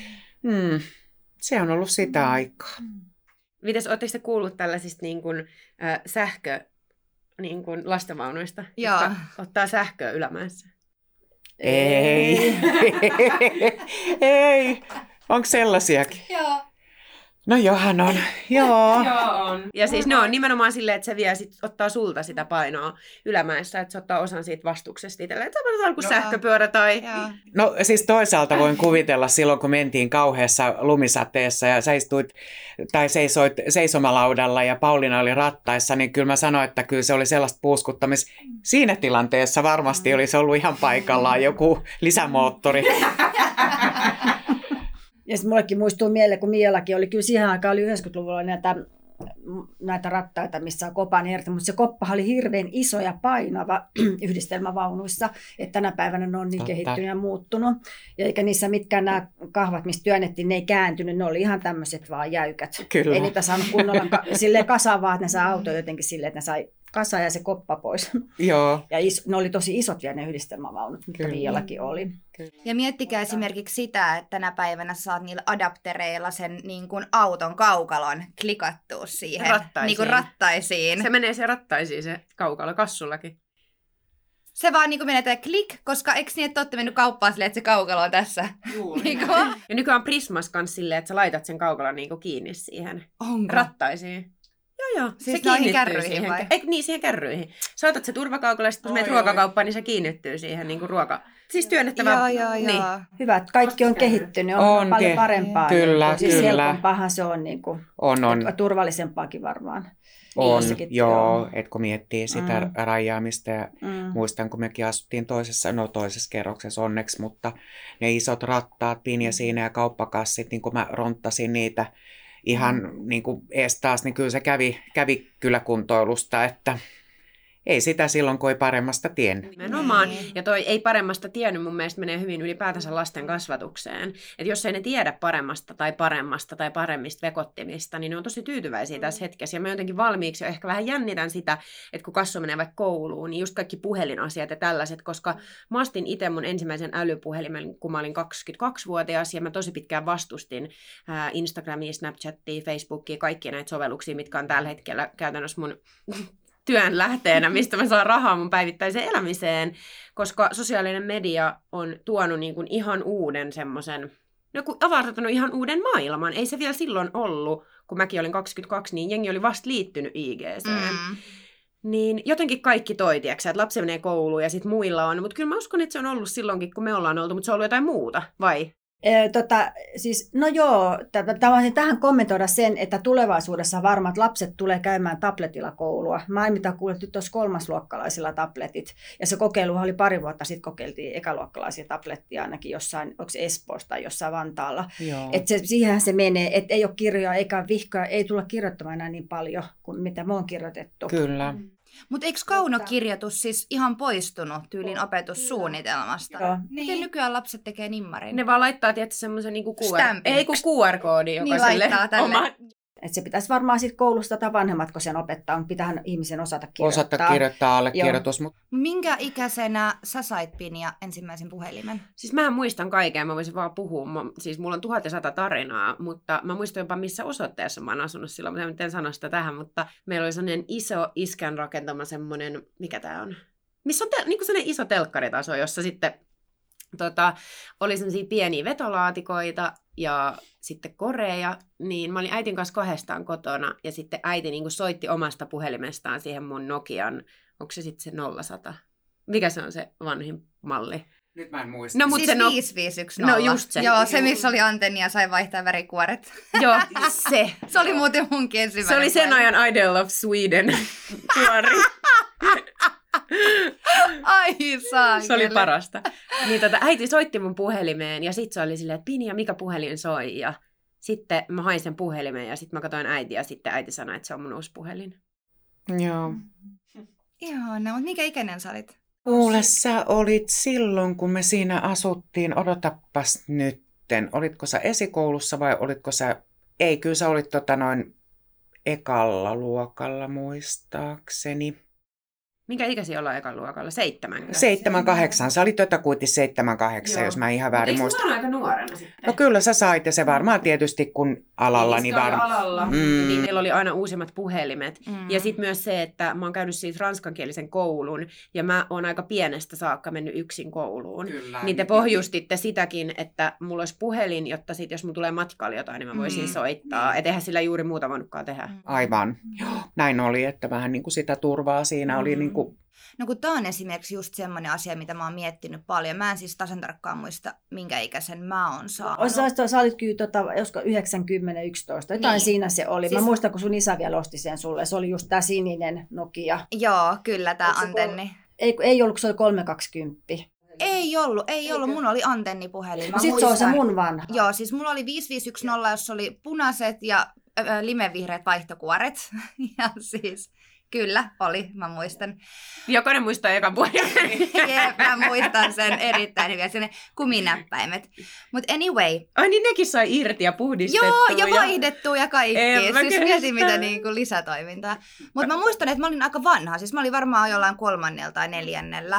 se on ollut sitä aikaa. Mites, ootteko te kuullut tällaisista niin kuin, niin kuin lastenvaunuista, jotka ottaa sähköä Ylämäessä? Ei. Ei. Onko sellaisiakin? Joo. No johan on. Joo. On. Ja siis ne on nimenomaan silleen, että se vie ottaa sulta sitä painoa Ylämäessä, että se ottaa osan siitä vastuksesta itselleen. Tämä on kuin sähköpyörä tai... No siis toisaalta voin kuvitella silloin, kun mentiin kauheassa lumisateessa ja sä istuit tai seisoit seisomalaudalla ja Pauliina oli rattaissa, niin kyllä mä sanoin, että kyllä se oli sellaista puuskuttamista. Siinä tilanteessa varmasti olisi ollut ihan paikallaan joku lisämoottori. Ja sitten mullekin muistuu mieleen, kun Miallakin oli, kyllä siihen aikaan oli 90-luvulla näitä rattaita, missä on kopan irti, mutta se koppahan oli hirveän iso ja painava yhdistelmävaunuissa, että tänä päivänä ne on niin kehittynyt ja muuttunut. Ja eikä niissä mitkään nämä kahvat, mistä työnnettiin, ne ei kääntynyt, ne oli ihan tämmöiset vaan jäykät. Kyllä. Ei niitä saanut kunnolla silleen kasaan, vaan että ne sai auto jotenkin silleen, että ne sai kasa ja se koppa pois. Joo. Ja ne oli tosi isot vielä ne yhdistelmävaunut, mitkä Miallakin oli. Kyllä. Ja miettikää esimerkiksi sitä, että tänä päivänä saat niillä adaptereilla sen niin kuin auton kaukalon klikattua siihen. Rattaisiin. Niin kuin rattaisiin. Se menee se rattaisiin se kaukalo kassullakin. Se vaan niin kuin menee klik, koska eikö niin, että olette mennyt kauppaan silleen, että se kaukalo on tässä? Niin ja nykyään on Prismas kanssa silleen, että sä laitat sen kaukalon niin kuin kiinni siihen rattaisiin. Joo, siis se kiinnittyy siihen. Vai? Niin, siihen kärryihin. Saatat se turvakaukolla, ja sitten kun menet ruokakauppaan, niin se kiinnittyy siihen niin kuin ruoka. Siis työnnettävä. Joo. Niin. Hyvä, että kaikki on kehittynyt, on paljon parempaa. Kyllä, siis kyllä. helpompaahan se on, niin kuin, on. Turvallisempaakin varmaan. On, joo, että kun miettii sitä rajaamista ja muistan, kun mekin asuttiin toisessa kerroksessa onneksi, mutta ne isot rattaat, pinja siinä ja kauppakassit, niin kun mä ronttasin niitä ihan niin kuin ees taas, niin kyllä se kävi kyllä kuntoilusta, että ei sitä silloin, kun ei paremmasta tiennyt. Nimenomaan. Ja toi ei paremmasta tiennyt mun mielestä menee hyvin ylipäätänsä lasten kasvatukseen. Että jos ei ne tiedä paremmasta tai paremmista vekottimista, niin ne on tosi tyytyväisiä tässä hetkessä. Ja mä jotenkin valmiiksi jo ehkä vähän jännitän sitä, että kun kasvu menee vaikka kouluun, niin just kaikki puhelinasiat ja tällaiset, koska mä astin itse mun ensimmäisen älypuhelimen, kun mä olin 22-vuotias, ja mä tosi pitkään vastustin Instagramia, Snapchatia, Facebookia, kaikkia näitä sovelluksia, mitkä on tällä hetkellä käytännössä mun työn lähteenä, mistä mä saan rahaa mun päivittäiseen elämiseen, koska sosiaalinen media on tuonut niin kuin ihan uuden semmoisen, avartanut ihan uuden maailman. Ei se vielä silloin ollut, kun mäkin olin 22, niin jengi oli vasta liittynyt IGC:en. Niin jotenkin kaikki tiedätkö, että lapsi menee kouluun ja sitten muilla on, mutta kyllä mä uskon, että se on ollut silloinkin, kun me ollaan oltu, mutta se on ollut jotain muuta, vai? Tähän kommentoida sen, että tulevaisuudessa varmat lapset tulee käymään tabletilla koulua. Mä en mitään kuullut, että nyt olisi kolmasluokkalaisilla tabletit. Ja se kokeiluhan oli 2 vuotta sitten, kokeiltiin ekaluokkalaisia tablettia ainakin jossain, onko se Espoossa tai jossain Vantaalla. Että siihenhän se menee, että ei ole kirjoja eikä vihkoja, ei tulla kirjoittamaan enää niin paljon kuin mitä me on kirjoitettu. Kyllä. Mutta eikö kaunokirjoitus siis ihan poistunut tyylin opetussuunnitelmasta? Joo. Miten nykyään lapset tekee nimmarin? Ne vaan laittaa tietysti semmoisen niinku Stampin. QR-koodi jokaiselle laittaa tälle. Että se pitäisi varmaan sitten koulusta tai vanhemmat, kun sen opettaa, pitäähän ihmisen osata kirjoittaa. Osata kirjoittaa allekirjoitus. Minkä ikäisenä sä sait, Pinja, ensimmäisen puhelimen? Siis mä muistan kaiken, mä voisin vaan puhua. Siis mulla on 1100 tarinaa, mutta mä muistan jopa missä osoitteessa mä oon asunut silloin. Mä en sano sitä tähän, mutta meillä oli sellainen iso iskän rakentama semmoinen, mikä tää on? Missä on niinku sellainen iso telkkaritaso, jossa sitten oli sellaisia pieniä vetolaatikoita ja sitten koreja, niin mä olin äitin kanssa 2 kotona ja sitten äiti niin kuin soitti omasta puhelimestaan siihen mun Nokian, onko se sitten se 0100? Mikä se on se vanhin malli? Nyt mä en muista. No, siis 5510. No just se. Joo, se missä oli antenni ja sai vaihtaa värikuoret. Joo, se. Se oli muuten munkin ensimmäinen. Se oli sen ajan Idol of Sweden kuori. Ai saa. Se oli parasta. Niin äiti soitti mun puhelimeen ja sitten se oli silleen, että Pinja, mikä puhelin soi? Ja sitten mä hain sen puhelimeen ja sitten mä katsoin äitiä ja sitten äiti sanoi, että se on mun uusi puhelin. Joo. Ihana, mutta mikä ikäinen sä olit? Kuule, sä olit silloin, kun me siinä asuttiin, odotappas nytten, olitko sä esikoulussa vai olitko sä, ei kyllä sä olit ekalla luokalla muistaakseni. Minkä ikäisiä ollaan ekan luokalla? 7? 7-8. Sä olit jotakuitin 7-8, jos mä ihan väärin muistan. Eikö mä aika nuorena sitten? No kyllä sä sait, ja se varmaan tietysti kun alalla. Niin alalla. Niin niillä oli aina uusimmat puhelimet. Ja sitten myös se, että mä oon käynyt siis ranskankielisen koulun, ja mä oon aika pienestä saakka mennyt yksin kouluun. Kyllä. Niin te pohjustitte sitäkin, että mulla olisi puhelin, jotta sit, jos mulla tulee matkalla jotain, niin mä voisin soittaa. Et eihän sillä juuri muuta voinutkaan tehdä. Aivan. Näin oli, että vähän niin kuin sitä turvaa siinä oli niin kuin... No kun tää on esimerkiksi just semmoinen asia, mitä mä oon miettinyt paljon. Mä en siis tasan tarkkaan muista, minkä ikäisen mä oon saanut. Sä olit kyllä josko 90-11, jotain niin. Siinä se oli. Siis... Mä muistan, kun sun isä vielä osti sen sulle. Se oli just tää sininen Nokia. Joo, kyllä tää antenni. Ei ollut, kun se oli 320. Ei ollut. Mun oli antennipuhelin. Sitten se on se mun vanha. Joo, siis mulla oli 5510, jossa oli punaiset ja limevihreät vaihtokuoret. Ja siis... Kyllä, oli. Mä muistan. Jokainen muistaa ekan puhelimen. Jep, mä muistan sen erittäin hyvin. Sen kuminäppäimet. Mutta anyway. Ai niin nekin sai irti ja puhdistettua. Joo, ja vaihdettua ja kaikki. Siis mietin mitä niinku lisätoimintaa. Mutta mä muistan, että mä olin aika vanha. Siis mä olin varmaan jollain 3. tai 4.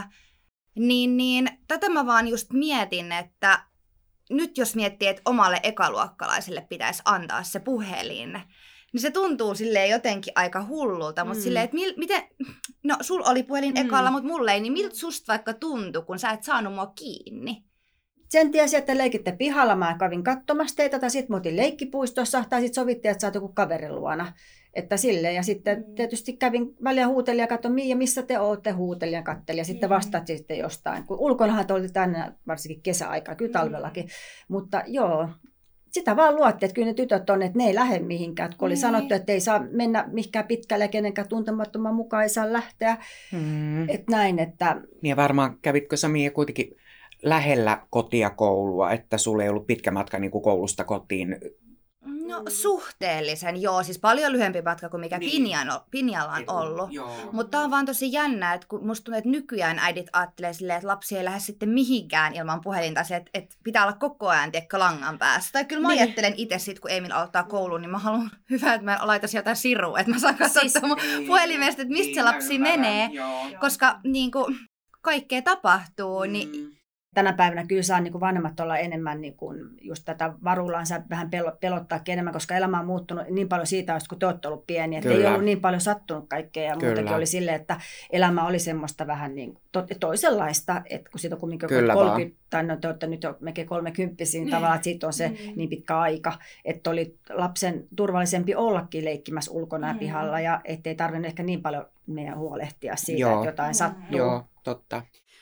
Niin tätä mä vaan just mietin, että nyt jos miettii, että omalle ekaluokkalaiselle pitäisi antaa se puhelin, niin se tuntuu silleen jotenkin aika hullulta, mutta silleen, että miten, no sul oli puhelin ekalla, mutta mulle ei, niin miltä susta vaikka tuntui, kun sä et saanut mua kiinni? Sen tiesi, että leikitte pihalla, mä kävin katsomassa teitä, tai sitten mä otin leikkipuistossa, tai sitten sovittiin, että sä oot joku kaverin luona. Että silleen, ja sitten tietysti kävin väliä huutelin ja katsoin, Miia, missä te ootte, huutelin ja kattelin, ja sitten vastaat sitten jostain. Kun ulkonahan te olitte tänne, varsinkin kesäaikaa, kyllä talvellakin, mutta joo. Sitä vaan luotti, että kyllä ne tytöt on, että ne ei lähde mihinkään. Kun oli sanottu, että ei saa mennä mihinkään pitkälle ja kenenkään tuntemattoman mukaan ei saa lähteä. Että näin, että... Ja varmaan kävitkö sä, Miia, kuitenkin lähellä kotia koulua, että sulla ei ollut pitkä matka niin kuin koulusta kotiin? No suhteellisen, joo. Siis paljon lyhyempi matka kuin mikä Pinjalla on ollut. Mutta tämä on vaan tosi jännä, että kun musta tuntuu, että nykyään äidit ajattelee silleen, että lapsi ei lähde sitten mihinkään ilman puhelinta. Että pitää olla koko ajan langan päässä. Tai kyllä mä ajattelen itse sit, kun Emil aloittaa koulun, niin mä haluan hyvä, että mä laitan jotain sirua. Että mä saan katsoa mun puhelimesta, että mistä se lapsi menee. Koska niin kuin, kaikkea tapahtuu, niin... Tänä päivänä kyllä saa niin vanhemmat olla enemmän niin kuin just tätä varullaansa vähän pelottaa enemmän, koska elämä on muuttunut niin paljon siitä, kun te olette ollut pieniä. Että ei ollut niin paljon sattunut kaikkea ja muutenkin oli silleen, että elämä oli semmoista vähän niin toisenlaista, että kun siitä on kumminkin 30, tai no te olette nyt jo melkein 30, niin tavallaan, että siitä on se niin pitkä aika, että oli lapsen turvallisempi ollakin leikkimässä ulkona ja pihalla ja ettei tarvinnut ehkä niin paljon meidän huolehtia siitä, että jotain sattuu. Joo, totta.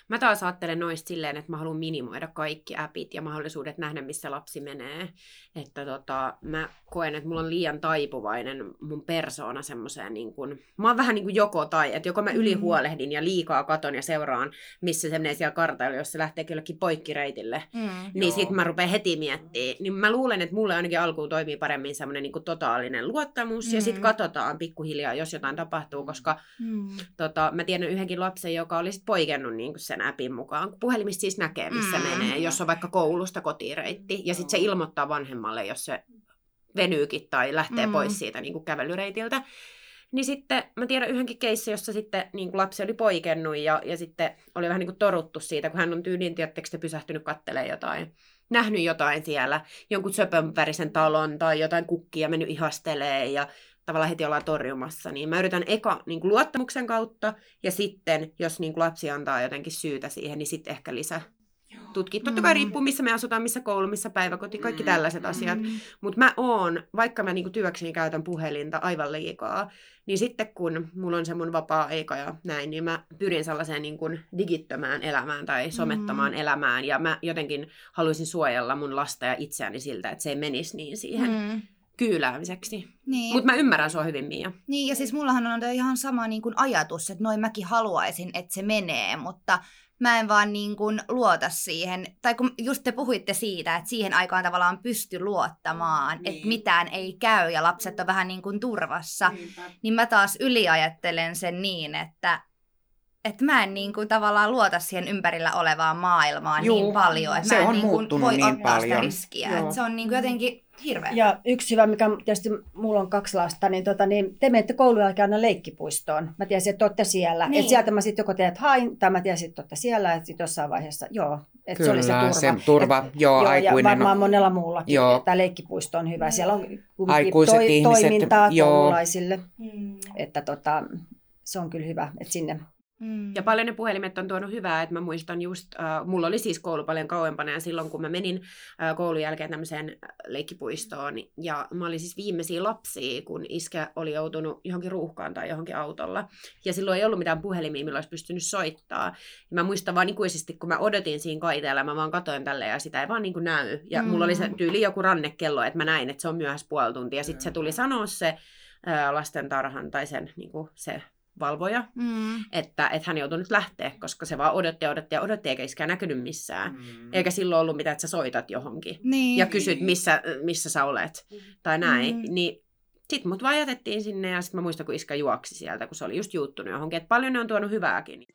Mä taas ajattelen noista silleen, että mä haluan minimoida kaikki appit ja mahdollisuudet nähdä, missä lapsi menee. Että mä koen, että mulla on liian taipuvainen mun persoona semmoiseen, niin kun, mä oon vähän niin kuin joko tai, että joko mä ylihuolehdin ja liikaa katon ja seuraan, missä se menee siellä kartailla, jos se lähtee jollekin poikkireitille, niin sit mä rupean heti miettimään. Niin mä luulen, että mulle ainakin alkuun toimii paremmin semmoinen niin kuin totaalinen luottamus ja sit katsotaan pikkuhiljaa, jos jotain tapahtuu, koska mä tiedän yhdenkin lapsen, joka oli sit poikennut niin kuin sen appin mukaan, kun puhelimista siis näkee, missä menee, jos on vaikka koulusta kotireitti, ja sitten se ilmoittaa vanhemmalle, jos se venyykin tai lähtee pois siitä niin kuin kävelyreitiltä. Niin sitten mä tiedän yhdenkin keissin, jossa sitten niin kuin lapsi oli poikennut, ja sitten oli vähän niin kuin toruttu siitä, kun hän on tyyliin, tiettekö te pysähtynyt katselemaan jotain, nähnyt jotain siellä, jonkun söpönvärisen talon tai jotain kukkia mennyt ihastelee ja tavallaan heti ollaan torjumassa, niin mä yritän eka niin kuin luottamuksen kautta, ja sitten, jos niin kuin lapsi antaa jotenkin syytä siihen, niin sitten ehkä lisää tutkii. Totta kai riippuu, missä me asutaan, missä koulu, missä päiväkoti, kaikki tällaiset asiat. Mutta mä oon, vaikka mä niin kuin työkseni käytän puhelinta aivan liikaa, niin sitten kun mulla on se mun vapaa-aika ja näin, niin mä pyrin sellaiseen niin kuin digittömään elämään tai somettamaan elämään, ja mä jotenkin haluaisin suojella mun lasta ja itseäni siltä, että se ei menisi niin siihen kyyläämiseksi. Niin. Mutta mä ymmärrän sua hyvin, Mia. Niin, ja siis mullahan on ihan sama niin kuin ajatus, että noin mäkin haluaisin, että se menee, mutta mä en vaan niin kuin luota siihen. Tai kun just te puhuitte siitä, että siihen aikaan tavallaan pysty luottamaan, että mitään ei käy ja lapset on vähän niin kuin turvassa, niin mä taas yliajattelen sen niin, että mä en niin kuin tavallaan luota siihen ympärillä olevaan maailmaan niin paljon, että se mä en on niin kuin voi niin ottaa sitä paljon. riskiä. Että se on niin kuin jotenkin hirveä. Ja yksi hyvä, mikä tietysti mulla on 2 lasta, niin, niin te menette koulun jälkeen aina leikkipuistoon. Mä tiesin, että olette siellä. Niin. Että sieltä mä sitten joko teet hain, tai mä tiesin, että olette siellä, että sitten jossain vaiheessa, että se oli se turva. Se turva, aikuinen. Ja varmaan monella muullakin, tämä leikkipuisto on hyvä. Siellä on aikuiset ihmiset, toimintaa koululaisille, että se on kyllä hyvä, että sinne. Ja paljon ne puhelimet on tuonut hyvää, että mä muistan just, mulla oli siis koulu paljon kauempana, ja silloin kun mä menin koulun jälkeen tämmöiseen leikkipuistoon, ja mä olin siis viimeisiä lapsia, kun iskä oli joutunut johonkin ruuhkaan tai johonkin autolla, ja silloin ei ollut mitään puhelimia, millä olisi pystynyt soittaa. Ja mä muistan vaan ikuisesti, kun mä odotin siinä kaiteella, mä vaan katoin tälleen, ja sitä ei vaan niin kuin näy. Ja mulla oli se tyyli joku rannekello, että mä näin, että se on myöhässä puoli tuntia, ja sitten se tuli sanoa se lastentarhan tai sen niin kuin se valvoja, että hän joutui nyt lähteä, koska se vaan odotti, eikä iskään näkynyt missään. Eikä silloin ollut mitään, että sä soitat johonkin ja kysyt, missä sä olet, tai näin. Niin sit mut vaan jätettiin sinne, ja sit mä muistan, kun iskä juoksi sieltä, kun se oli just juuttunut johonkin. Että paljon ne on tuonut hyvääkin.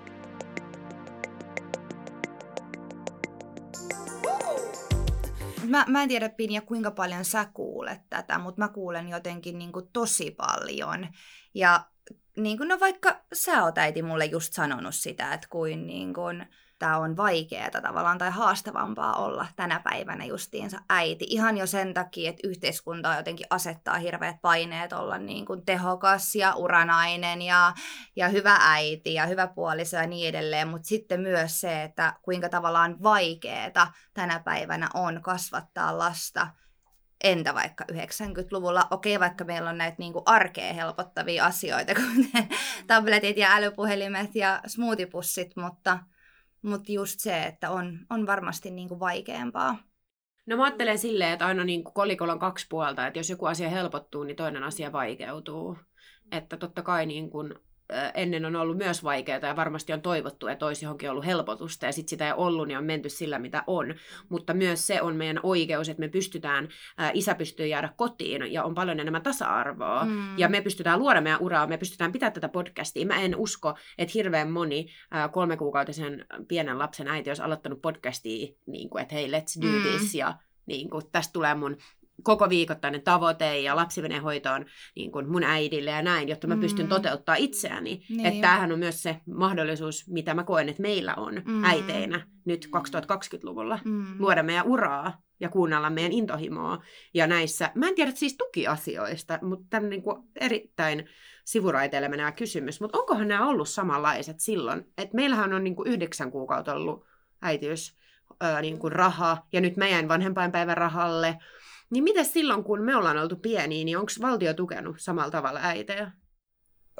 Mä en tiedä, Pinja, kuinka paljon sä kuulet tätä, mutta mä kuulen jotenkin niin kuin tosi paljon. Ja niin kuin, no vaikka sä oot, äiti, mulle just sanonut sitä, että kuin niin kuin tää on vaikeaa tavallaan tai haastavampaa olla tänä päivänä justiinsa äiti. Ihan jo sen takia, että yhteiskunta jotenkin asettaa hirveät paineet olla niin kuin tehokas ja uranainen ja hyvä äiti ja hyvä puoliso ja niin edelleen. Mutta sitten myös se, että kuinka tavallaan vaikeaa tänä päivänä on kasvattaa lasta. Entä vaikka 90-luvulla, okei, vaikka meillä on näitä niin kuin arkea helpottavia asioita, kuten tabletit ja älypuhelimet ja smoothiepussit, mutta just se, että on varmasti niin kuin vaikeampaa. No mä ajattelen silleen, että aina niin kuin kolikolla on 2 puolta, että jos joku asia helpottuu, niin toinen asia vaikeutuu. Että totta kai niin kuin ennen on ollut myös vaikeaa ja varmasti on toivottu, että olisi johonkin ollut helpotusta ja sitten sitä ei ollut, niin on menty sillä, mitä on. Mutta myös se on meidän oikeus, että me pystytään, isä pystyy jäädä kotiin ja on paljon enemmän tasa-arvoa. Ja me pystytään luoda meidän uraa, me pystytään pitämään tätä podcastia. Mä en usko, että hirveän moni 3-kuukautisen pienen lapsen äiti olisi aloittanut podcastia, niin kuin, että hei, let's do this ja niin kuin, tästä tulee mun koko viikoittainen tavoite ja lapsi menee hoitoon niin kuin mun äidille ja näin, jotta mä pystyn toteuttaa itseäni. Niin. Että tämähän on myös se mahdollisuus, mitä mä koen, että meillä on äiteinä nyt 2020-luvulla. Luoda meidän uraa ja kuunnella meidän intohimoa. Ja näissä, mä en tiedä siis tukiasioista, mutta tämmöinen niin kuin erittäin sivuraiteille menevä kysymys. Mutta onkohan nämä ollut samanlaiset silloin? Että meillähän on niin kuin 9 kuukautta ollut äitiys niin kuin raha ja nyt mä jäin vanhempainpäivän rahalle. Niin miten silloin, kun me ollaan oltu pieniä, niin onko valtio tukenut samalla tavalla äitejä?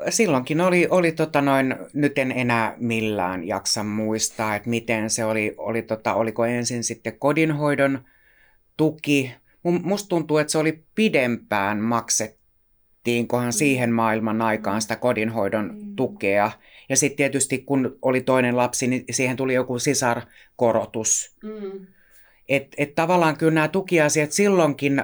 silloinkin oli nyt en enää millään jaksa muistaa, että miten se oliko ensin sitten kodinhoidon tuki. Musta tuntuu, että se oli pidempään maksettiinkohan siihen maailman aikaan sitä kodinhoidon tukea. Ja sitten tietysti kun oli toinen lapsi, niin siihen tuli joku sisarkorotus. Et tavallaan kyllä nämä tukiasiat silloinkin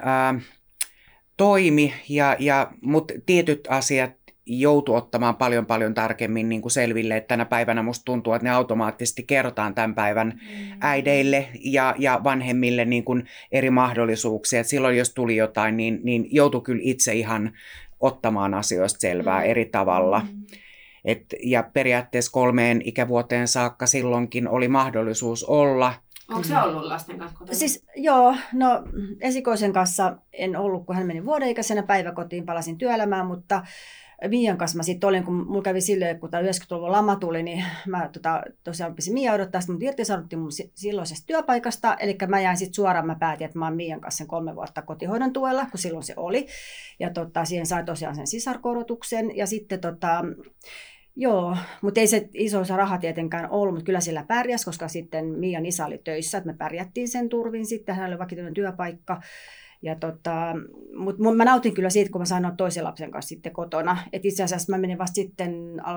toimi, mutta tietyt asiat joutui ottamaan paljon tarkemmin niin kuin selville, että tänä päivänä musta tuntuu, että ne automaattisesti kerrotaan tämän päivän äideille ja vanhemmille niin kuin eri mahdollisuuksia. Et silloin jos tuli jotain, niin joutui kyllä itse ihan ottamaan asioista selvää eri tavalla. Ja periaatteessa 3 ikävuoteen saakka silloinkin oli mahdollisuus olla. Onko se ollut lasten kanssa kotona? Siis joo, no esikoisen kanssa en ollut, kun hän meni vuodenikäisenä päiväkotiin, palasin työelämään, mutta Miian kanssa mä sitten olin, kun mulla kävi silleen, kun tämä 90-luvun lama tuli, niin mä tosiaan rupesin Miia odottaa, että mut irtisanottiin mun silloisesta työpaikasta, eli mä jäin sitten suoraan, mä päätin, että mä oon Miian kanssa sen 3 vuotta kotihoidon tuella, kun silloin se oli, ja siihen sai tosiaan sen sisarkorotuksen, ja sitten joo, mutta ei se iso osa raha tietenkään ollut, mutta kyllä sillä pärjäs, koska sitten Miian isä oli töissä, että me pärjättiin sen turvin sitten, hänellä oli vakituinen työpaikka. Mutta mä nautin kyllä siitä, kun mä sain olla toisen lapsen kanssa sitten kotona. Et itse asiassa mä menin vasta sitten,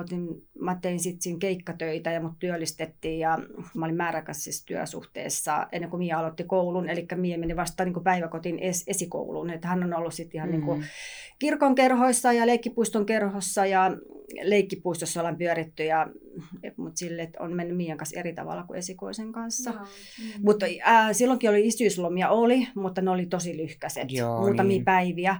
mä tein sitten siinä keikkatöitä ja mut työllistettiin ja mä olin määräaikaisessa työsuhteessa ennen kuin Miia aloitti koulun. Eli Miia meni vasta niin kuin päiväkotiin esikouluun. Et hän on ollut sitten ihan niin kuin kirkon kerhoissa ja leikkipuiston kerhossa ja leikkipuistossa ollaan pyöritty. Mutta sille, että on mennyt Miian kanssa eri tavalla kuin esikoisen kanssa. Mutta silloinkin oli isyyslomia, mutta ne oli tosi lyhkäiset, muutamia päiviä.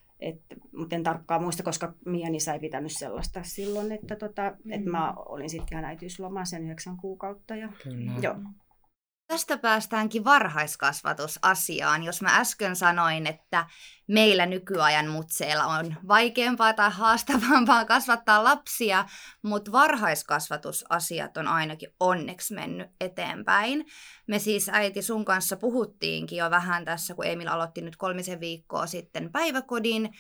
Mutta en tarkkaan muista, koska Miian isä ei pitänyt sellaista silloin, että mä olin sitten ihan äitiyslomaa sen 9 kuukautta. Joo. Tästä päästäänkin varhaiskasvatusasiaan. Jos mä äsken sanoin, että meillä nykyajan mutseilla on vaikeampaa tai haastavampaa kasvattaa lapsia, mutta varhaiskasvatusasiat on ainakin onneksi mennyt eteenpäin. Me siis äiti sun kanssa puhuttiinkin jo vähän tässä, kun Emil aloitti nyt 3 viikkoa sitten päiväkodin.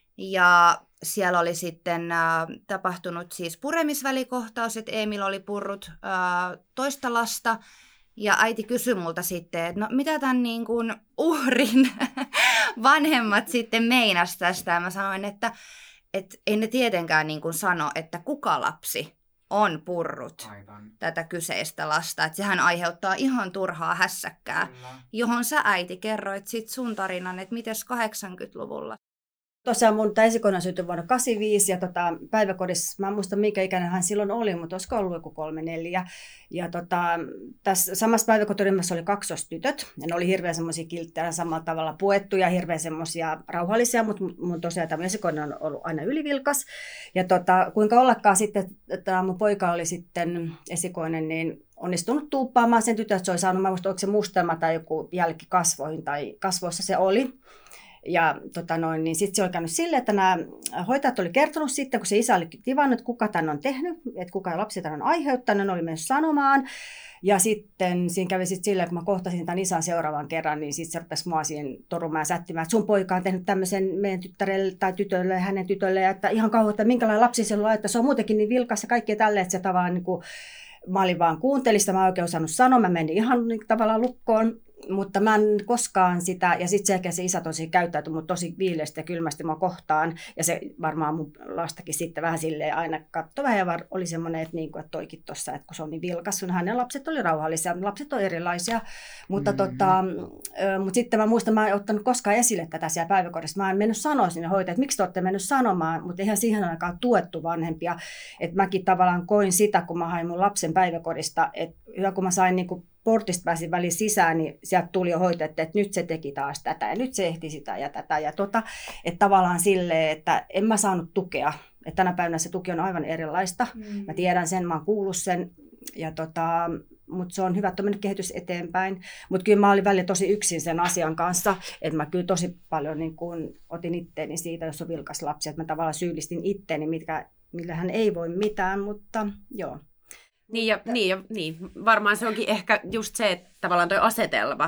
Ja siellä oli sitten tapahtunut siis puremisvälikohtaus, että Emil oli purrut toista lasta. Ja äiti kysyi multa sitten, että no mitä tämän niin kuin uhrin vanhemmat sitten meinas tästä. Ja mä sanoin, että ei ne tietenkään niin kuin sano, että kuka lapsi on purrut tätä kyseistä lasta. Että sehän aiheuttaa ihan turhaa hässäkkää, johon sä äiti kerroit sit sun tarinan, että mites 80-luvulla. Tosiaan mun esikoinen syntyi vuonna 1985 ja päiväkodissa, mä en muista mikä ikäinen hän silloin oli, mutta olisiko ollut joku 3-4. Ja tässä samassa päiväkotiryhmässä oli 2 tytöt. Ja ne oli hirveän semmoisia kilttejä, samalla tavalla puettuja, hirveän semmoisia rauhallisia, mutta mun tosiaan tämä esikoinen on ollut aina ylivilkas. Ja kuinka ollakaan sitten, mun poika oli sitten esikoinen, niin onnistunut tuuppaamaan sen tytön, että se oli saanut, mä muistan, onko se mustelma tai joku jälki kasvoihin tai kasvoissa se oli. Ja niin sitten se oli käynyt silleen, että nämä hoitajat oli kertonut sitten, kun se isä oli tivannut, että kuka tämän on tehnyt, että kuka lapsi tämän on aiheuttanut, ne oli mennyt sanomaan. Ja sitten siinä kävi sitten silleen, kun mä kohtasin tämän isän seuraavan kerran, niin sitten se rupesi mua siihen torumaan ja sättimään, että sun poika on tehnyt tämmöisen meidän tyttärelle tai tytölle ja hänen tytölle, että ihan kauan, että minkälainen lapsi se on, että se on muutenkin niin vilkas ja kaikkea tälleen, että se tavallaan niin kuin, mä olin vaan kuuntelista, mä en oikein osannut sanoa, mä menin ihan niin, tavallaan lukkoon. Mutta mä en koskaan sitä, ja sitten se isä tosi käyttäytyi mut tosi viileästi ja kylmästi mua kohtaan, ja se varmaan mun lastakin sitten vähän silleen aina katsoi vähän, ja oli semmoinen, että, niin kuin, että toikin tuossa, että kun se on niin vilkas, sun hänen lapset oli rauhallisia, lapset on erilaisia, mutta mutta sitten mä muistan, mä en ottanut koskaan esille tätä siellä päiväkodissa, mä en mennyt sanoa sinne hoitajille, että miksi te olette mennyt sanomaan, mutta eihän siihen aikaan tuettu vanhempia, että mäkin tavallaan koin sitä, kun mä hain mun lapsen päiväkodista, että hyvä kun mä sain niin kuin portista pääsin väliin sisään, niin sieltä tuli jo hoito, että nyt se teki taas tätä ja nyt se ehti sitä ja tätä. Ja että tavallaan silleen, että en mä saanut tukea. Että tänä päivänä se tuki on aivan erilaista. Mä tiedän sen, mä oon kuullut sen. Ja mutta se on hyvä tämmöinen kehitys eteenpäin. Mutta kyllä mä olin välillä tosi yksin sen asian kanssa. Että mä kyllä tosi paljon niin kun otin itteeni siitä, jos on vilkas lapsi. Että mä tavallaan syyllistin itteeni, millä hän ei voi mitään, mutta joo. Niin, varmaan se onkin ehkä just se, että tavallaan toi asetelma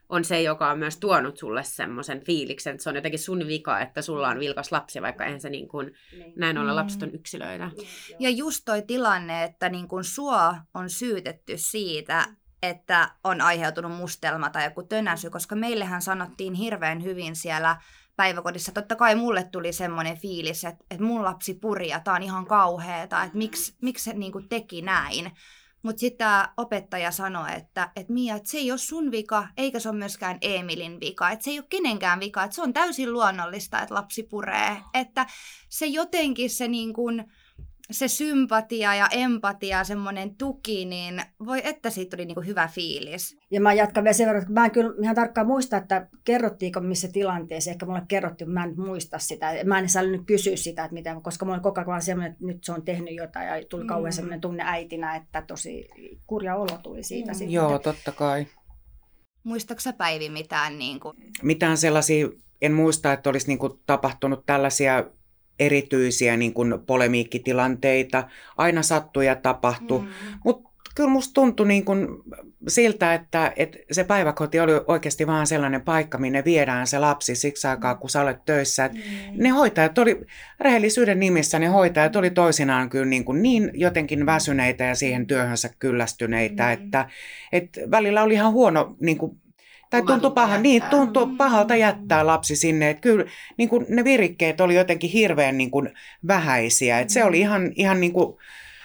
on se, joka on myös tuonut sulle semmoisen fiiliksen, että se on jotenkin sun vika, että sulla on vilkas lapsi, vaikka eihän se niin kuin, näin ollen lapset on yksilöitä. Ja just toi tilanne, että niin kuin sua on syytetty siitä, että on aiheutunut mustelma tai joku tönäsy, koska meillehän sanottiin hirveän hyvin siellä päiväkodissa. Totta kai mulle tuli semmoinen fiilis, että mun lapsi puri ja tää on ihan kauheeta, että miksi se niin kuin teki näin. Mutta sitten opettaja sanoi, että Mia, että se ei ole sun vika, eikä se ole myöskään Emilin vika. Että se ei ole kenenkään vika, että se on täysin luonnollista, että lapsi puree. Että se jotenkin se, niin kun, se sympatia ja empatia, semmoinen tuki, niin voi että siitä tuli niin kun hyvä fiilis. Ja mä jatkan vielä sen verran, että mä en kyllä ihan tarkkaan muista, että kerrottiinko missä tilanteessa. Ehkä mulle kerrottiin, mutta mä en muista sitä. Mä en saa nyt kysyä sitä, että mitä, koska mulla oli koko ajan semmoinen, että nyt se on tehnyt jotain ja tuli kauhean semmoinen tunne äitinä, että tosi kurja olo tuli siitä sitten. Joo, totta kai. Muistatko sä Päivi mitään? Niin kuin? Mitään sellaisia, en muista, että olisi niin kuin tapahtunut tällaisia erityisiä niin kuin polemiikkitilanteita. Aina sattui ja tapahtui, mutta kyllä musta tuntui niin kuin siltä, että se päiväkoti oli oikeasti vaan sellainen paikka, minne viedään se lapsi siksi aikaa, kun sä olet töissä. Että ne hoitajat oli, rehellisyyden nimissä ne hoitajat oli toisinaan kyllä niin jotenkin väsyneitä ja siihen työhönsä kyllästyneitä, että välillä oli ihan huono niin kuin, tai tuntui pahalta jättää lapsi sinne. Että kyllä niin kuin ne virikkeet oli jotenkin hirveän niin kuin vähäisiä. Että se oli ihan niin kuin,